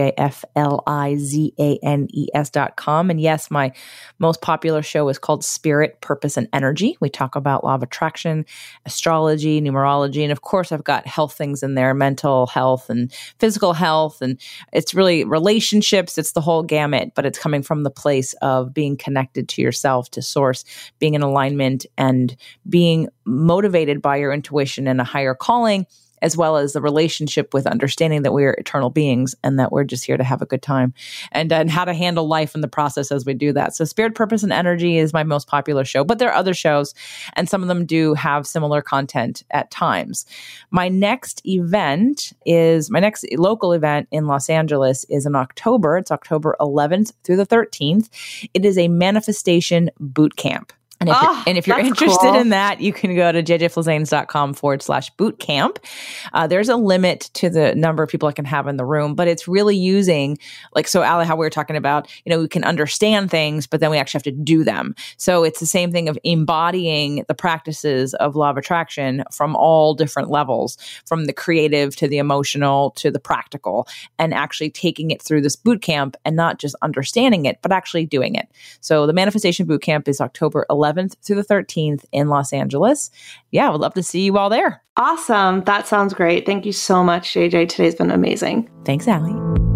jjflizanes.com. And yes, my most popular show is called Spirit, Purpose, and Energy. We talk about law of attraction, astrology, numerology, and of course, I've got health things in there, mental health and physical health. And it's really relationships. It's the whole gamut, but it's coming from the place of being connected to yourself, to source, being in alignment, and being motivated by your intuition and a higher calling, as well as the relationship with understanding that we are eternal beings and that we're just here to have a good time, and how to handle life in the process as we do that. So Spirit, Purpose, and Energy is my most popular show, but there are other shows, and some of them do have similar content at times. My next local event in Los Angeles is in October. It's October 11th through the 13th. It is a manifestation boot camp. And if you're interested in that, you can go to jjflizanes.com/bootcamp. There's a limit to the number of people I can have in the room, but it's really using, so Allie, how we were talking about, we can understand things, but then we actually have to do them. So it's the same thing of embodying the practices of law of attraction from all different levels, from the creative to the emotional to the practical, and actually taking it through this boot camp and not just understanding it, but actually doing it. So the Manifestation Boot Camp is October 11th through the 13th in Los Angeles. Yeah, I would love to see you all there. Awesome. That sounds great. Thank you so much, JJ. Today's been amazing. Thanks, Allie.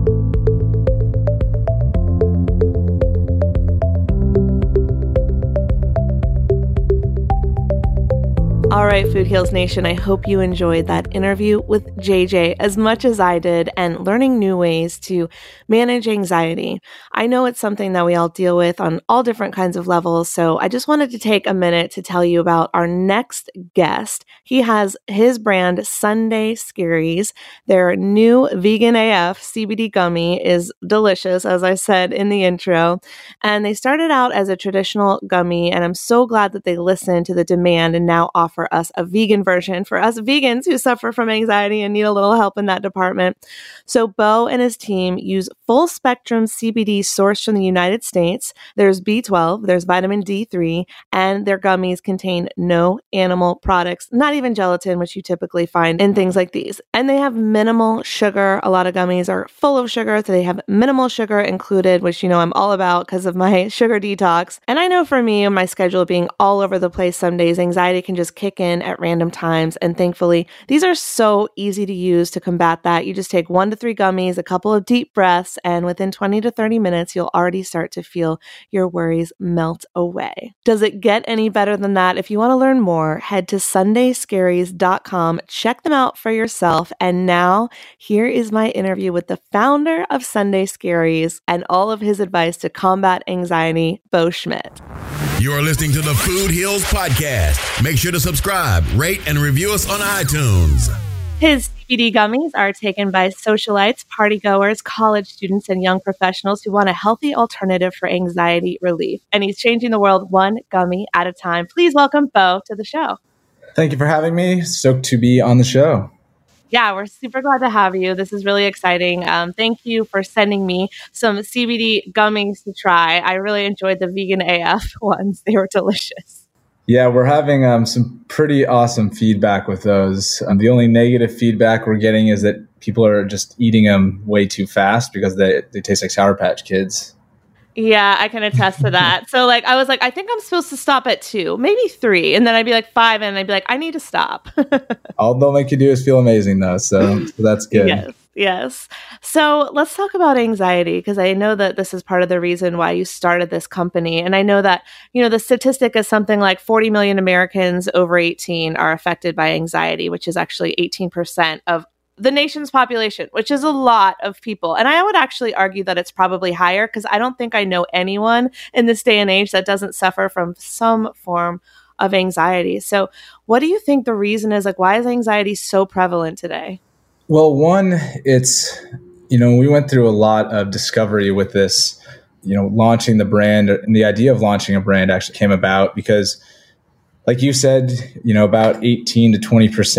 All right, Food Heals Nation, I hope you enjoyed that interview with JJ as much as I did, and learning new ways to manage anxiety. I know it's something that we all deal with on all different kinds of levels, so I just wanted to take a minute to tell you about our next guest. He has his brand, Sunday Scaries. Their new vegan AF CBD gummy is delicious, as I said in the intro, and they started out as a traditional gummy, and I'm so glad that they listened to the demand and now offer us a vegan version for us vegans who suffer from anxiety and need a little help in that department. So Bo and his team use full spectrum CBD sourced from the United States. There's B12, there's vitamin D3, and their gummies contain no animal products, not even gelatin, which you typically find in things like these. And they have minimal sugar. A lot of gummies are full of sugar, so they have minimal sugar included, which I'm all about because of my sugar detox. And I know for me and my schedule being all over the place some days, anxiety can just kick in at random times. And thankfully, these are so easy to use to combat that. You just take 1 to 3 gummies, a couple of deep breaths, and within 20 to 30 minutes, you'll already start to feel your worries melt away. Does it get any better than that? If you want to learn more, head to sundayscaries.com, check them out for yourself. And now, here is my interview with the founder of Sunday Scaries and all of his advice to combat anxiety, Bo Schmidt. You are listening to the Food Heals Podcast. Make sure to subscribe, rate, and review us on iTunes. His CBD gummies are taken by socialites, partygoers, college students, and young professionals who want a healthy alternative for anxiety relief. And he's changing the world one gummy at a time. Please welcome Bo to the show. Thank you for having me. Stoked to be on the show. Yeah, we're super glad to have you. This is really exciting. Thank you for sending me some CBD gummies to try. I really enjoyed the vegan AF ones. They were delicious. Yeah, we're having some pretty awesome feedback with those. The only negative feedback we're getting is that people are just eating them way too fast because they taste like Sour Patch Kids. Yeah, I can attest to that. So I was like, I think I'm supposed to stop at 2, maybe 3. And then I'd be like 5 and I'd be like, I need to stop. All they'll make you do is feel amazing though. So that's good. Yes. So let's talk about anxiety, because I know that this is part of the reason why you started this company. And I know that, the statistic is something like 40 million Americans over 18 are affected by anxiety, which is actually 18% of the nation's population, which is a lot of people. And I would actually argue that it's probably higher, because I don't think I know anyone in this day and age that doesn't suffer from some form of anxiety. So what do you think the reason is? Why is anxiety so prevalent today? Well, one, it's, we went through a lot of discovery with this, launching the brand, and the idea of launching a brand actually came about because like you said, about 18 to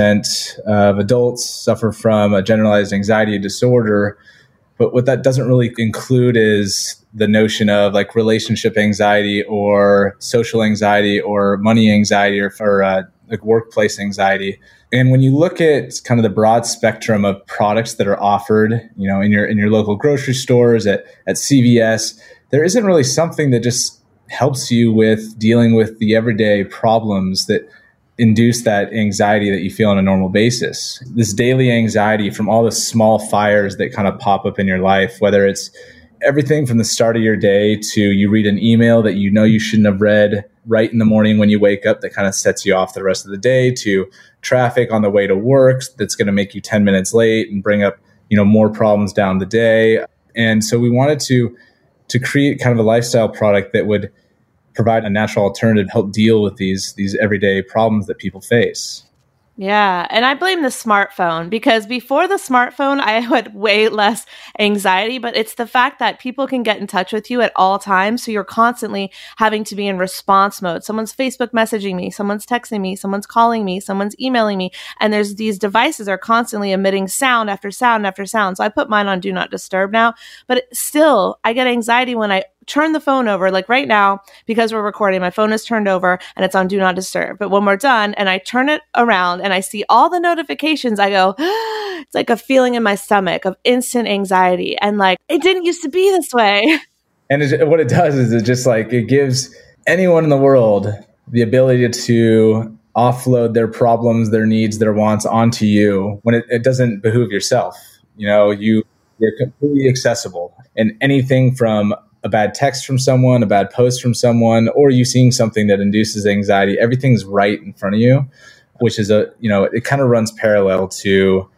20% of adults suffer from a generalized anxiety disorder. But what that doesn't really include is the notion of like relationship anxiety or social anxiety or money anxiety or like workplace anxiety. And when you look at kind of the broad spectrum of products that are offered, in your local grocery stores, at CVS, there isn't really something that just helps you with dealing with the everyday problems that induce that anxiety that you feel on a normal basis. This daily anxiety from all the small fires that kind of pop up in your life, whether it's everything from the start of your day to you read an email that you shouldn't have read right in the morning when you wake up that kind of sets you off the rest of the day, to traffic on the way to work that's going to make you 10 minutes late and bring up, more problems down the day. And so we wanted to create kind of a lifestyle product that would provide a natural alternative to help deal with these everyday problems that people face. Yeah. And I blame the smartphone, because before the smartphone, I had way less anxiety, but it's the fact that people can get in touch with you at all times. So you're constantly having to be in response mode. Someone's Facebook messaging me, someone's texting me, someone's calling me, someone's emailing me. And there's these devices are constantly emitting sound after sound after sound. So I put mine on Do Not Disturb now, but still I get anxiety when I turn the phone over. Like right now, because we're recording, my phone is turned over and it's on Do Not Disturb. But when we're done and I turn it around and I see all the notifications, I go, it's like a feeling in my stomach of instant anxiety. And like, it didn't used to be this way. And what it does is it gives anyone in the world the ability to offload their problems, their needs, their wants onto you when it doesn't behoove yourself. You're completely accessible, and anything from a bad text from someone, a bad post from someone, or you seeing something that induces anxiety, everything's right in front of you, which is it kind of runs parallel to,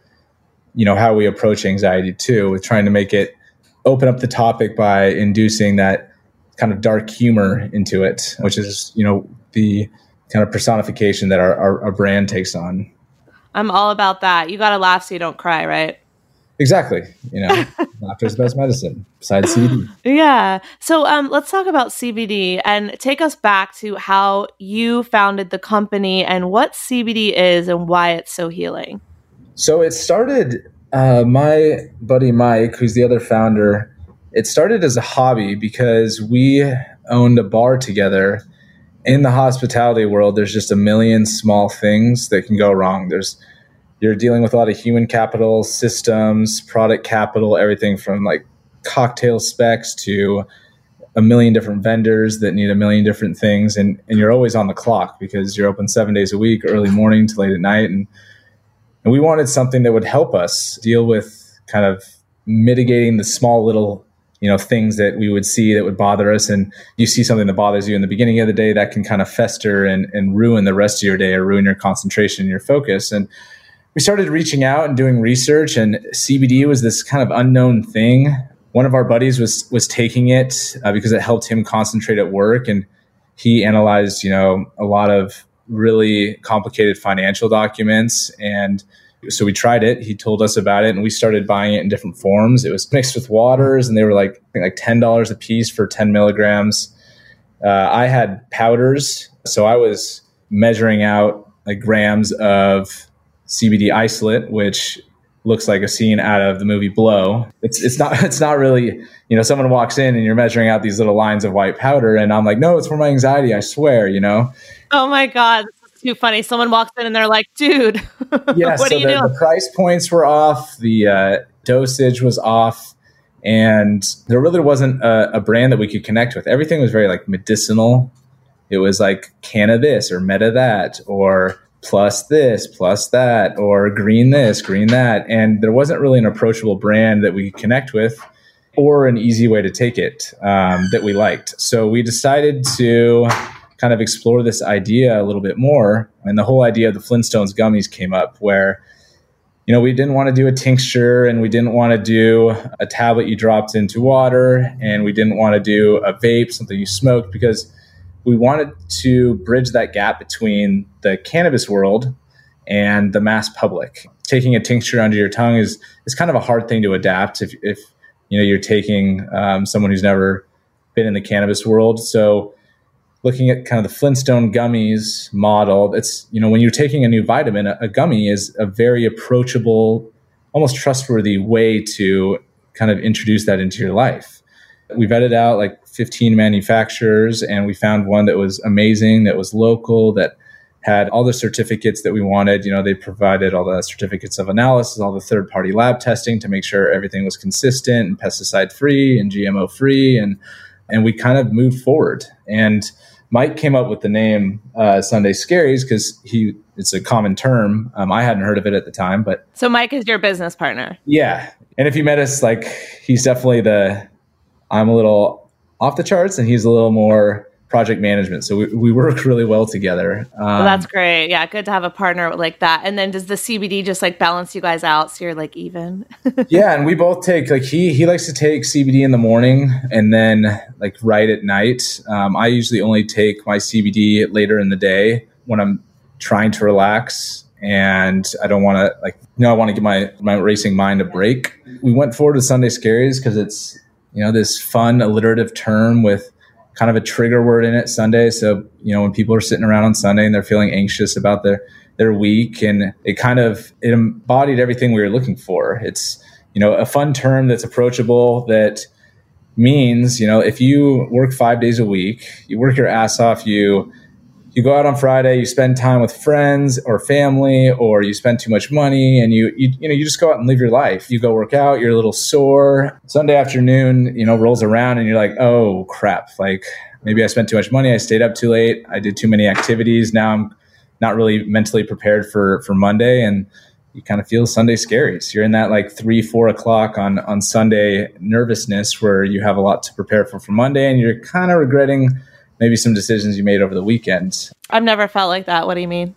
how we approach anxiety too, with trying to make it open up the topic by inducing that kind of dark humor into it, which is, the kind of personification that our brand takes on. I'm all about that. You got to laugh so you don't cry, right? Exactly. Laughter is the best medicine besides CBD. Yeah. So let's talk about CBD and take us back to how you founded the company and what CBD is and why it's so healing. So it started, my buddy Mike, who's the other founder, it started as a hobby because we owned a bar together. In the hospitality world, there's just a million small things that can go wrong. You're dealing with a lot of human capital, systems, product capital, everything from like cocktail specs to a million different vendors that need a million different things. And you're always on the clock because you're open 7 days a week, early morning to late at night. And we wanted something that would help us deal with kind of mitigating the small little, things that we would see that would bother us. And you see something that bothers you in the beginning of the day that can kind of fester and ruin the rest of your day or ruin your concentration and your focus. And we started reaching out and doing research, and CBD was this kind of unknown thing. One of our buddies was taking it because it helped him concentrate at work, and he analyzed, a lot of really complicated financial documents. And so we tried it. He told us about it, and we started buying it in different forms. It was mixed with waters, and they were like $10 a piece for 10 milligrams. I had powders, so I was measuring out like grams of CBD isolate, which looks like a scene out of the movie Blow. It's not really, someone walks in and you're measuring out these little lines of white powder, and I'm like, no, it's for my anxiety, I swear, Oh my God, this is too funny. Someone walks in and they're like, dude, yeah, what are you doing? The price points were off, the dosage was off, and there really wasn't a brand that we could connect with. Everything was very like medicinal. It was like cannabis or meta that, or plus this, plus that, or green this, green that. And there wasn't really an approachable brand that we could connect with or an easy way to take it that we liked. So we decided to kind of explore this idea a little bit more. And the whole idea of the Flintstones gummies came up where, we didn't want to do a tincture, and we didn't want to do a tablet you dropped into water, and we didn't want to do a vape, something you smoked, because we wanted to bridge that gap between the cannabis world and the mass public. Taking a tincture under your tongue is kind of a hard thing to adapt if you're taking someone who's never been in the cannabis world. So looking at kind of the Flintstone gummies model. It's, when you're taking a new vitamin, a gummy is a very approachable, almost trustworthy way to kind of introduce that into your life. We vetted out like 15 manufacturers, and we found one that was amazing, that was local, that had all the certificates that we wanted. They provided all the certificates of analysis, all the third-party lab testing to make sure everything was consistent and pesticide-free and GMO-free. And we kind of moved forward. And Mike came up with the name Sunday Scaries because it's a common term. I hadn't heard of it at the time, but so Mike is your business partner. Yeah, and if you met us, like, he's definitely I'm a little off the charts, and he's a little more project management. So we work really well together. Well, that's great. Yeah, good to have a partner like that. And then does the CBD just like balance you guys out so you're like even? Yeah, and we both take, like, he likes to take CBD in the morning and then like right at night. I usually only take my CBD later in the day when I'm trying to relax and I don't want to I want to give my racing mind a break. We went forward with Sunday Scaries because it's, this fun alliterative term with kind of a trigger word in it, Sunday. So, when people are sitting around on Sunday and they're feeling anxious about their week, and it embodied everything we were looking for. It's, a fun term that's approachable, that means, if you work 5 days a week, you work your ass off, you go out on Friday, you spend time with friends or family, or you spend too much money and you just go out and live your life. You go work out, you're a little sore. Sunday afternoon, rolls around and you're like, oh crap. Like, maybe I spent too much money. I stayed up too late. I did too many activities. Now I'm not really mentally prepared for Monday. And you kind of feel Sunday Scaries. You're in that like 3-4 o'clock on Sunday nervousness where you have a lot to prepare for Monday, and you're kind of regretting maybe some decisions you made over the weekend. I've never felt like that. What do you mean?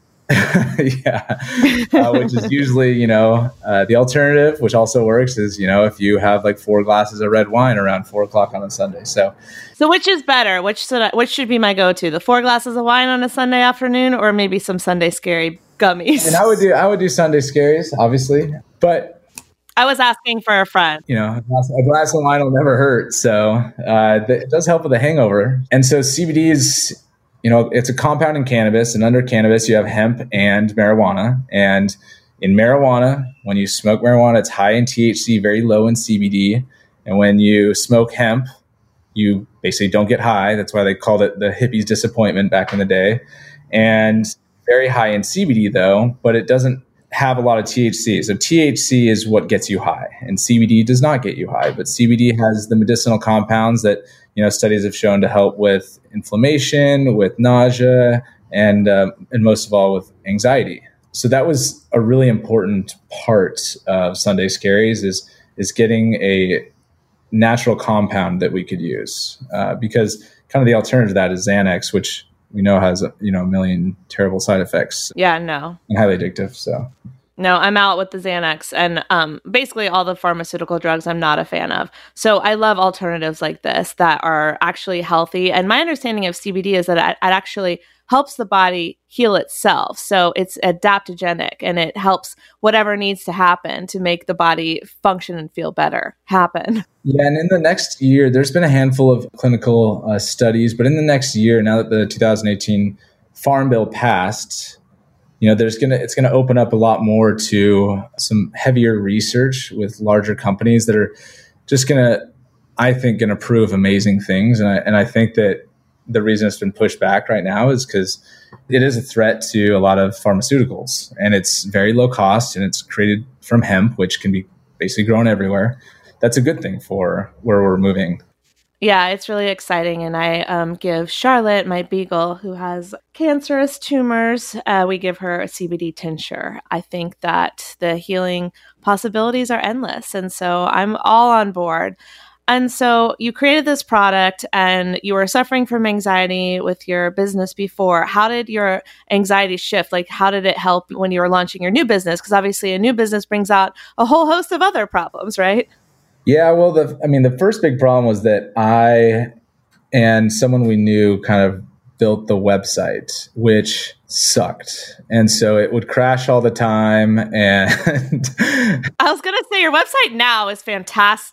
Yeah. Which is usually, the alternative, which also works, is, if you have like 4 glasses of red wine around 4 o'clock on a Sunday. So which is better? Which should be my go-to? The 4 glasses of wine on a Sunday afternoon, or maybe some Sunday Scary gummies? And I would do Sunday Scaries, obviously, but I was asking for a friend. A glass of wine will never hurt. So it does help with a hangover. And so CBD is, it's a compound in cannabis. And under cannabis, you have hemp and marijuana. And in marijuana, when you smoke marijuana, it's high in THC, very low in CBD. And when you smoke hemp, you basically don't get high. That's why they called it the hippie's disappointment back in the day. And very high in CBD, though, but it doesn't have a lot of THC. So THC is what gets you high, and CBD does not get you high. But CBD has the medicinal compounds that, studies have shown to help with inflammation, with nausea, and most of all with anxiety. So that was a really important part of Sunday Scaries is getting a natural compound that we could use, because kind of the alternative to that is Xanax, which we know has a million terrible side effects. Yeah, no. And highly addictive. So no, I'm out with the Xanax, and basically all the pharmaceutical drugs I'm not a fan of. So I love alternatives like this that are actually healthy. And my understanding of CBD is that it actually helps the body heal itself. So it's adaptogenic, and it helps whatever needs to happen to make the body function and feel better happen. Yeah, and in the next year, there's been a handful of clinical studies, but in the next year, now that the 2018 Farm Bill passed, it's going to open up a lot more to some heavier research with larger companies that are just going to prove amazing things. And I think that the reason it's been pushed back right now is because it is a threat to a lot of pharmaceuticals, and it's very low cost, and it's created from hemp, which can be basically grown everywhere. That's a good thing for where we're moving. Yeah, it's really exciting. And I give Charlotte, my beagle, who has cancerous tumors, we give her a CBD tincture. I think that the healing possibilities are endless. And so I'm all on board. And so you created this product, and you were suffering from anxiety with your business before. How did your anxiety shift? Like, how did it help when you were launching your new business? Because obviously a new business brings out a whole host of other problems, right? Yeah, well, the first big problem was that I and someone we knew kind of built the website, which sucked. And so it would crash all the time. And I was going to say, your website now is fantastic.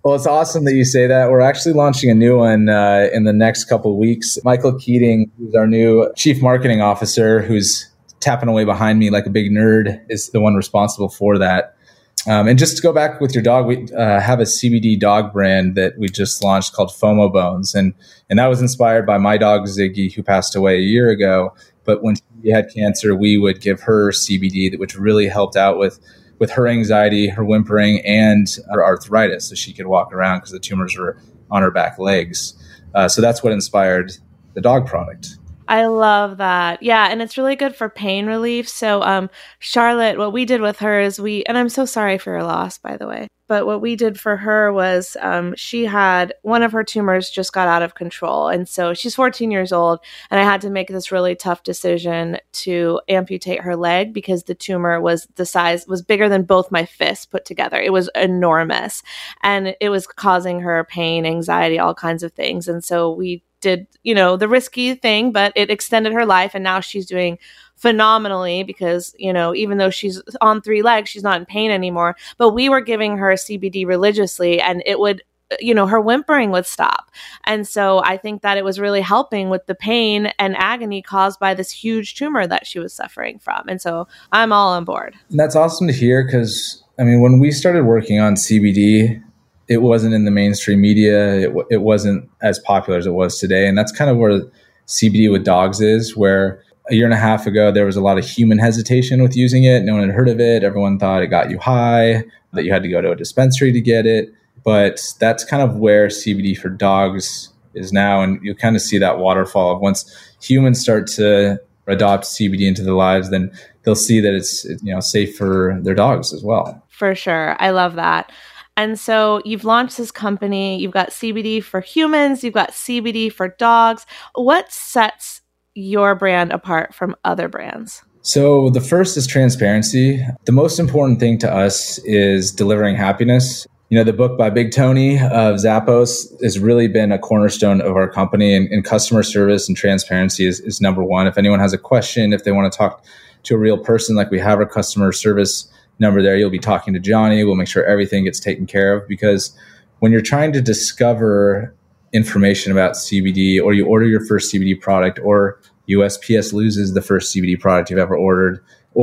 Well, it's awesome that you say that. We're actually launching a new one in the next couple of weeks. Michael Keating, who's our new chief marketing officer, who's tapping away behind me like a big nerd, is the one responsible for that. And just to go back with your dog, we have a CBD dog brand that we just launched called FOMO Bones. And that was inspired by my dog, Ziggy, who passed away a year ago. But when she had cancer, we would give her CBD, which really helped out with her anxiety, her whimpering, and her arthritis, so she could walk around because the tumors were on her back legs. So that's what inspired the dog product. I love that. Yeah. And it's really good for pain relief. So, Charlotte, what we did with her is and I'm so sorry for your loss, by the way, but what we did for her was, she had one of her tumors just got out of control. And so she's 14 years old, and I had to make this really tough decision to amputate her leg because the tumor was bigger than both my fists put together. It was enormous, and it was causing her pain, anxiety, all kinds of things. And so we did, the risky thing, but it extended her life, and now she's doing phenomenally because, even though she's on 3 legs, she's not in pain anymore. But we were giving her CBD religiously, and it would, her whimpering would stop. And so I think that it was really helping with the pain and agony caused by this huge tumor that she was suffering from. And so I'm all on board. And that's awesome to hear because, when we started working on CBD, it wasn't in the mainstream media. It wasn't as popular as it was today. And that's kind of where CBD with dogs is, where a year and a half ago, there was a lot of human hesitation with using it. No one had heard of it. Everyone thought it got you high, that you had to go to a dispensary to get it. But that's kind of where CBD for dogs is now. And you'll kind of see that waterfall of once humans start to adopt CBD into their lives, then they'll see that it's safe for their dogs as well. For sure. I love that. And so you've launched this company, you've got CBD for humans, you've got CBD for dogs. What sets your brand apart from other brands? So the first is transparency. The most important thing to us is delivering happiness. The book by Big Tony of Zappos has really been a cornerstone of our company, and customer service and transparency is number one. If anyone has a question, if they want to talk to a real person, like we have our customer service number there, you'll be talking to Johnny. We'll make sure everything gets taken care of, because when you're trying to discover information about CBD, or you order your first CBD product, or USPS loses the first CBD product you've ever ordered,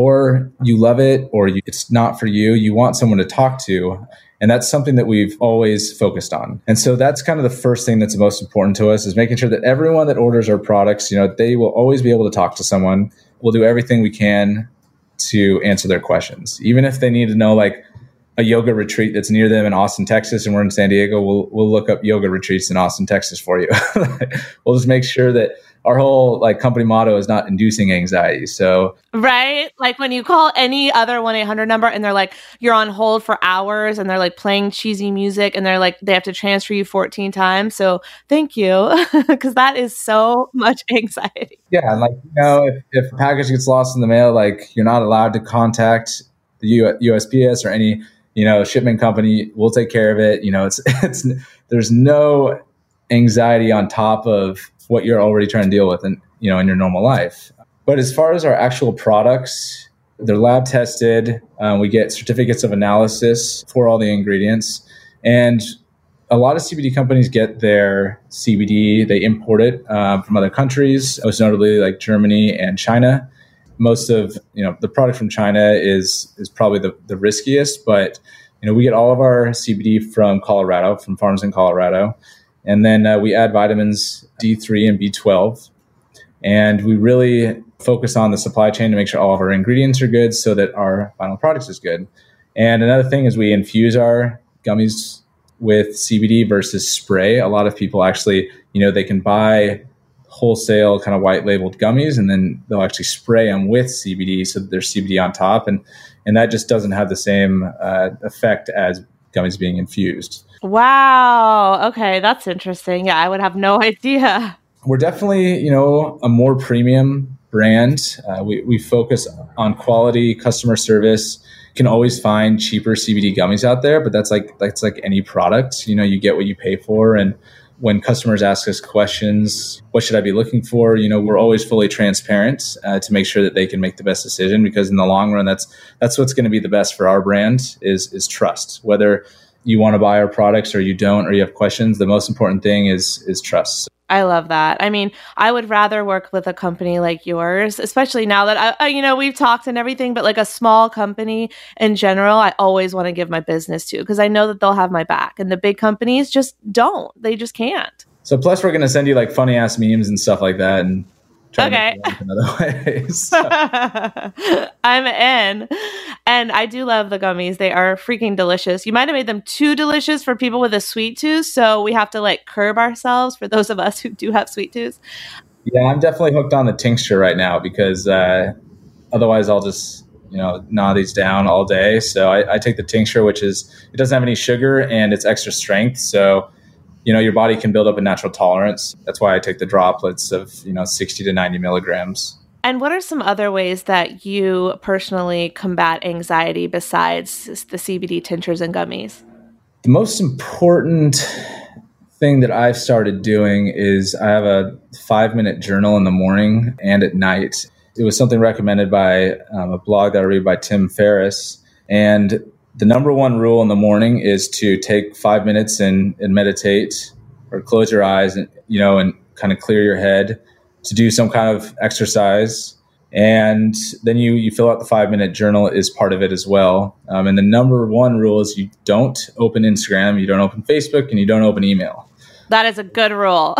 or you love it, or it's not for you, you want someone to talk to. And that's something that we've always focused on. And so that's kind of the first thing that's most important to us, is making sure that everyone that orders our products, they will always be able to talk to someone. We'll do everything we can to answer their questions. Even if they need to know like a yoga retreat that's near them in Austin, Texas, and we're in San Diego, we'll look up yoga retreats in Austin, Texas for you. We'll just make sure that our whole company motto is not inducing anxiety. So right, like when you call any other 1-800 number and they're like, you're on hold for hours, and they're like playing cheesy music, and they're like, they have to transfer you 14 times. So thank you, because that is so much anxiety. Yeah, and if a package gets lost in the mail, you're not allowed to contact the USPS or any shipment company. We'll take care of it. It's there's no anxiety on top of what you're already trying to deal with in your normal life. But as far as our actual products, they're lab tested. We get certificates of analysis for all the ingredients. And a lot of CBD companies get their CBD, they import it from other countries, most notably like Germany and China. Most of the product from China is probably the riskiest, but we get all of our CBD from Colorado, from farms in Colorado. And then we add vitamins D3 and B12. And we really focus on the supply chain to make sure all of our ingredients are good so that our final product is good. And another thing is we infuse our gummies with CBD versus spray. A lot of people actually, they can buy wholesale kind of white labeled gummies, and then they'll actually spray them with CBD so that there's CBD on top. And that just doesn't have the same effect as gummies being infused. Wow. Okay. That's interesting. Yeah. I would have no idea. We're definitely, a more premium brand. We focus on quality, customer service. You can always find cheaper CBD gummies out there, but that's like any product. You get what you pay for. And when customers ask us questions, what should I be looking for? We're always fully transparent to make sure that they can make the best decision, because in the long run, that's what's going to be the best for our brand is trust. Whether you want to buy our products or you don't, or you have questions, the most important thing is trust. I love that. I mean, I would rather work with a company like yours, especially now that we've talked and everything, but like a small company in general, I always want to give my business to, because I know that they'll have my back, and the big companies just don't. They just can't. So plus we're going to send you like funny ass memes and stuff like that, and try to make it work in other ways. So. I'm in. And I do love the gummies. They are freaking delicious. You might have made them too delicious for people with a sweet tooth, so we have to like curb ourselves for those of us who do have sweet tooths. Yeah, I'm definitely hooked on the tincture right now, because otherwise I'll just, gnaw these down all day. So I take the tincture, which it doesn't have any sugar and it's extra strength. So, your body can build up a natural tolerance. That's why I take the droplets of, 60 to 90 milligrams. And what are some other ways that you personally combat anxiety besides the CBD tinctures and gummies? The most important thing that I've started doing is I have a 5-minute journal in the morning and at night. It was something recommended by a blog that I read by Tim Ferriss. And the number one rule in the morning is to take 5 minutes and meditate, or close your eyes and kind of clear your head, to do some kind of exercise. And then you fill out the 5-minute journal is part of it as well. And the number one rule is you don't open Instagram, you don't open Facebook, and you don't open email. That is a good rule.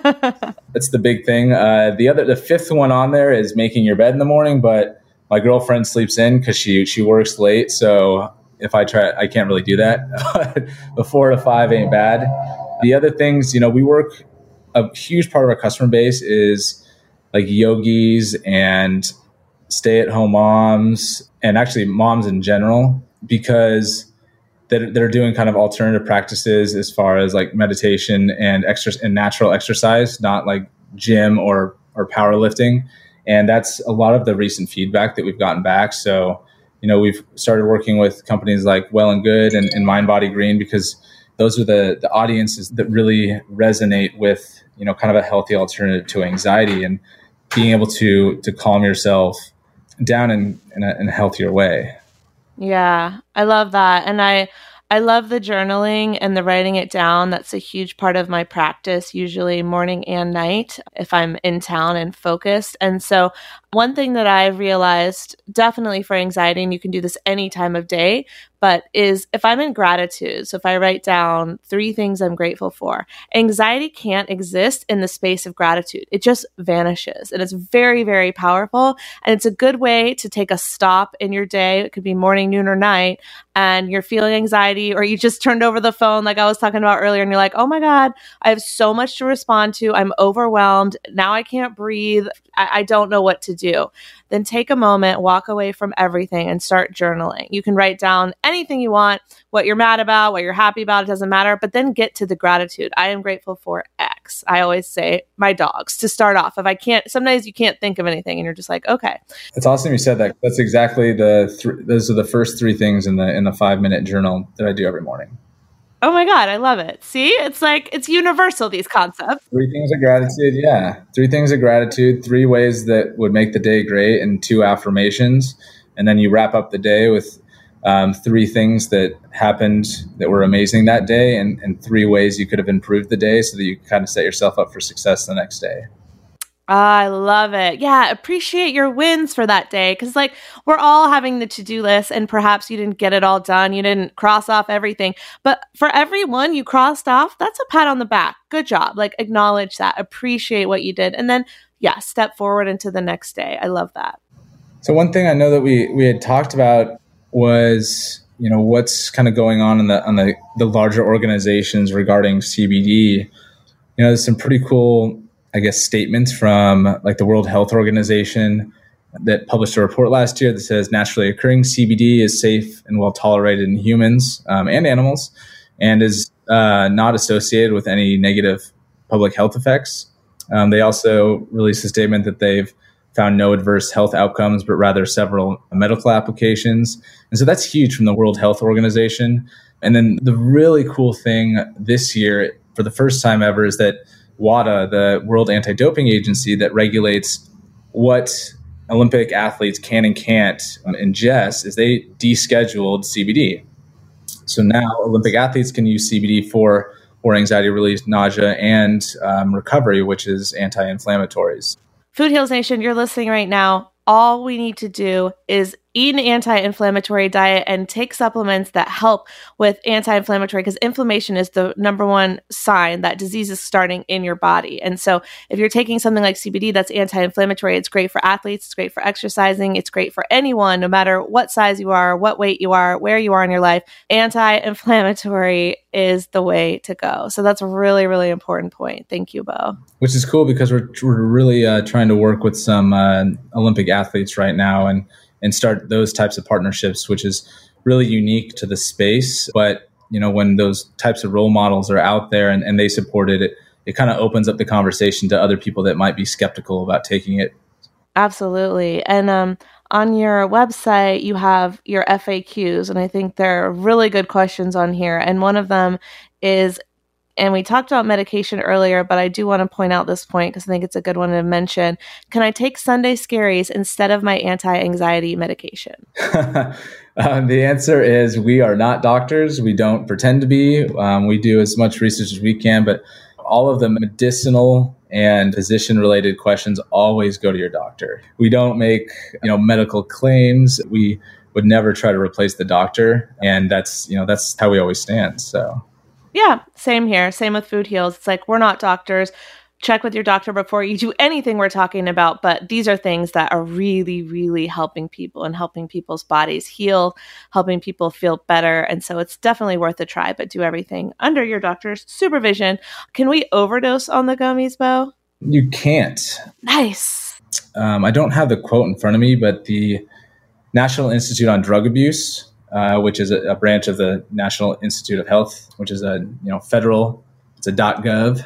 That's the big thing. The fifth one on there is making your bed in the morning, but my girlfriend sleeps in because she works late. So if I try, I can't really do that. The 4 to 5 ain't bad. The other things, we work, a huge part of our customer base is like yogis and stay-at-home moms, and actually moms in general, because they're doing kind of alternative practices as far as like meditation and natural exercise, not like gym or powerlifting. And that's a lot of the recent feedback that we've gotten back. So, we've started working with companies like Well and Good and Mind Body Green, because those are the audiences that really resonate with, kind of a healthy alternative to anxiety, and being able to calm yourself down in a healthier way. Yeah, I love that. And I love the journaling and the writing it down. That's a huge part of my practice, usually morning and night, if I'm in town and focused. And so one thing that I've realized, definitely for anxiety, and you can do this any time of day, but is if I'm in gratitude, so if I write down 3 things I'm grateful for, anxiety can't exist in the space of gratitude. It just vanishes, and it's very, very powerful. And it's a good way to take a stop in your day. It could be morning, noon, or night, and you're feeling anxiety, or you just turned over the phone like I was talking about earlier, and you're like, oh my God, I have so much to respond to. I'm overwhelmed. Now I can't breathe. I don't know what to do. Then take a moment, walk away from everything, and start journaling. You can write down anything you want, what you're mad about, what you're happy about, it doesn't matter, but then get to the gratitude. I am grateful for X. I always say my dogs to start off. If I can't, sometimes you can't think of anything and you're just like, okay. It's awesome you said that. That's exactly those are the first 3 things in the 5-minute journal that I do every morning. Oh my God, I love it. See, it's like, it's universal, these concepts. 3 things of gratitude. Yeah. 3 things of gratitude, 3 ways that would make the day great, and 2 affirmations. And then you wrap up the day with 3 things that happened that were amazing that day, and 3 ways you could have improved the day so that you kind of set yourself up for success the next day. I love it. Yeah, appreciate your wins for that day, because like we're all having the to-do list, and perhaps you didn't get it all done. You didn't cross off everything, but for every one you crossed off, that's a pat on the back. Good job. Like acknowledge that, appreciate what you did, and then step forward into the next day. I love that. So one thing I know that we had talked about was, what's kind of going on in the larger organizations regarding CBD. There's some pretty cool, I guess, statements from like the World Health Organization that published a report last year that says naturally occurring CBD is safe and well tolerated in humans and animals, and is not associated with any negative public health effects. They also released a statement that they've found no adverse health outcomes, but rather several medical applications. And so that's huge from the World Health Organization. And then the really cool thing this year, for the first time ever, is that WADA, the World Anti-Doping Agency that regulates what Olympic athletes can and can't ingest, is they descheduled CBD. So now Olympic athletes can use CBD for anxiety relief, nausea, and recovery, which is anti-inflammatories. Food Heals Nation, you're listening right now. All we need to do is eat an anti-inflammatory diet and take supplements that help with anti-inflammatory, because inflammation is the number one sign that disease is starting in your body. And so if you're taking something like CBD that's anti-inflammatory, it's great for athletes, it's great for exercising, it's great for anyone, no matter what size you are, what weight you are, where you are in your life. Anti-inflammatory is the way to go. So that's a really, really important point. Thank you, Bo. Which is cool because we're really trying to work with some Olympic athletes right now and start those types of partnerships, which is really unique to the space. But, when those types of role models are out there and they support it, it kind of opens up the conversation to other people that might be skeptical about taking it. Absolutely. And on your website, you have your FAQs, and I think there are really good questions on here. And one of them is, and we talked about medication earlier, but I do want to point out this point because I think it's a good one to mention. Can I take Sunday Scaries instead of my anti-anxiety medication? The answer is we are not doctors. We don't pretend to be. We do as much research as we can, but all of the medicinal and physician-related questions always go to your doctor. We don't make, medical claims. We would never try to replace the doctor, and that's how we always stand. So. Yeah, same here. Same with Food Heals. It's like, we're not doctors. Check with your doctor before you do anything we're talking about. But these are things that are really, really helping people and helping people's bodies heal, helping people feel better. And so it's definitely worth a try, but do everything under your doctor's supervision. Can we overdose on the gummies, Bo? You can't. Nice. I don't have the quote in front of me, but the National Institute on Drug Abuse, which is a branch of the National Institute of Health, which is a federal, it's a .gov.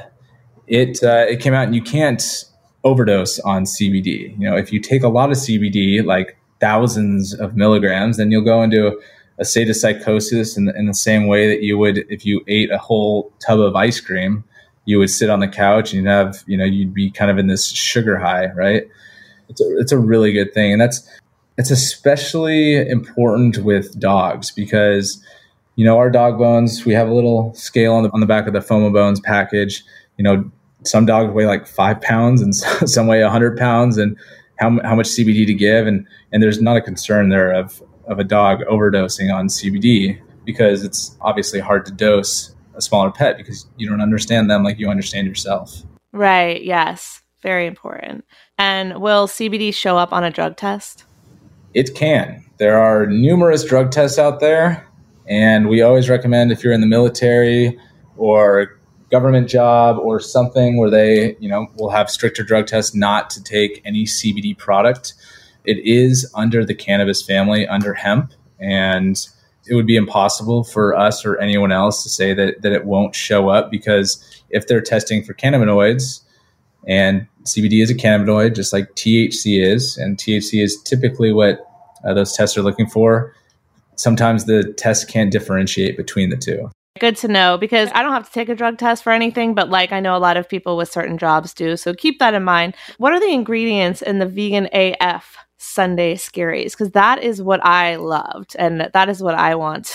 It came out, and you can't overdose on CBD. If you take a lot of CBD, like thousands of milligrams, then you'll go into a state of psychosis in the same way that you would if you ate a whole tub of ice cream. You would sit on the couch and you'd be kind of in this sugar high, right? It's a really good thing, and it's especially important with dogs because, our dog bones, we have a little scale on the back of the FOMO-Bones package. Some dogs weigh like 5 pounds and some weigh 100 pounds, and how much CBD to give. And there's not a concern there of a dog overdosing on CBD because it's obviously hard to dose a smaller pet because you don't understand them like you understand yourself. Right. Yes. Very important. And will CBD show up on a drug test? It can. There are numerous drug tests out there, and we always recommend if you're in the military or government job or something where they, will have stricter drug tests, not to take any CBD product. It is under the cannabis family, under hemp, and it would be impossible for us or anyone else to say that it won't show up, because if they're testing for cannabinoids, and CBD is a cannabinoid, just like THC is, and THC is typically what those tests are looking for. Sometimes the test can't differentiate between the two. Good to know, because I don't have to take a drug test for anything, but I know a lot of people with certain jobs do. So keep that in mind. What are the ingredients in the Vegan AF Sunday Scaries? Because that is what I loved, and that is what I want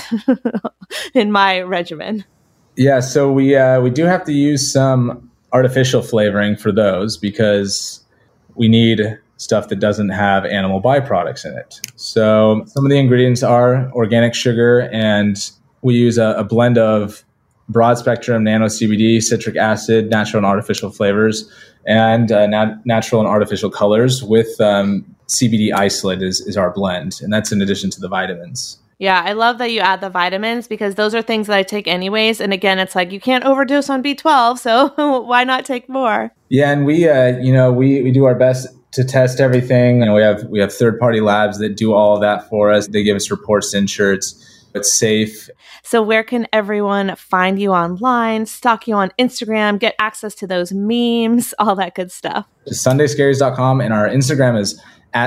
in my regimen. Yeah, so we do have to use some artificial flavoring for those because we need stuff that doesn't have animal byproducts in it. So some of the ingredients are organic sugar, and we use a blend of broad spectrum nano CBD, citric acid, natural and artificial flavors, and natural and artificial colors with CBD isolate is our blend. And that's in addition to the vitamins. Yeah, I love that you add the vitamins because those are things that I take anyways. And again, it's like you can't overdose on B12, so why not take more? Yeah, and we do our best to test everything. We have third-party labs that do all of that for us. They give us reports to ensure it's safe. So where can everyone find you online, stalk you on Instagram, get access to those memes, all that good stuff? SundayScaries.com, and our Instagram is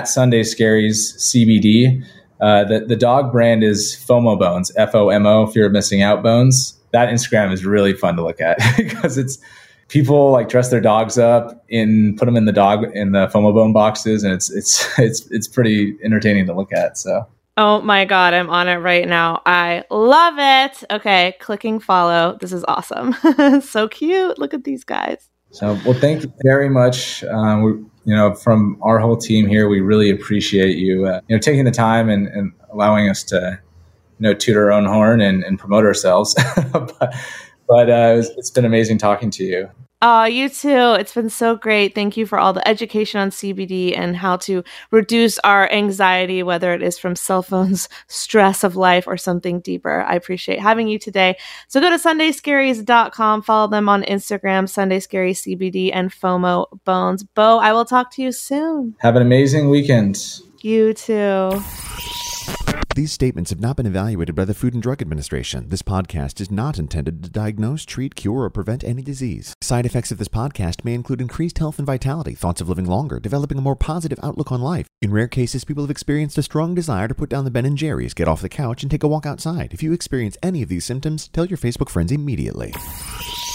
@SundayScariesCBD. The dog brand is FOMO-Bones, FOMO, Fear of Missing Out Bones. That Instagram is really fun to look at because it's people dress their dogs up put them in the FOMO-Bone boxes, and it's pretty entertaining to look at. So Oh my God, I'm on it right now. I love it. Okay, clicking follow. This is awesome. So cute. Look at these guys. So, well, thank you very much. From our whole team here, we really appreciate you, taking the time and allowing us to, toot our own horn and promote ourselves. but it's been amazing talking to you. Oh, you too. It's been so great. Thank you for all the education on CBD and how to reduce our anxiety, whether it is from cell phones, stress of life, or something deeper. I appreciate having you today. So go to SundayScaries.com. Follow them on Instagram, Sunday Scary CBD and FOMO Bones. Bo, I will talk to you soon. Have an amazing weekend. You too. These statements have not been evaluated by the Food and Drug Administration. This podcast is not intended to diagnose, treat, cure, or prevent any disease. Side effects of this podcast may include increased health and vitality, thoughts of living longer, developing a more positive outlook on life. In rare cases, people have experienced a strong desire to put down the Ben & Jerry's, get off the couch, and take a walk outside. If you experience any of these symptoms, tell your Facebook friends immediately.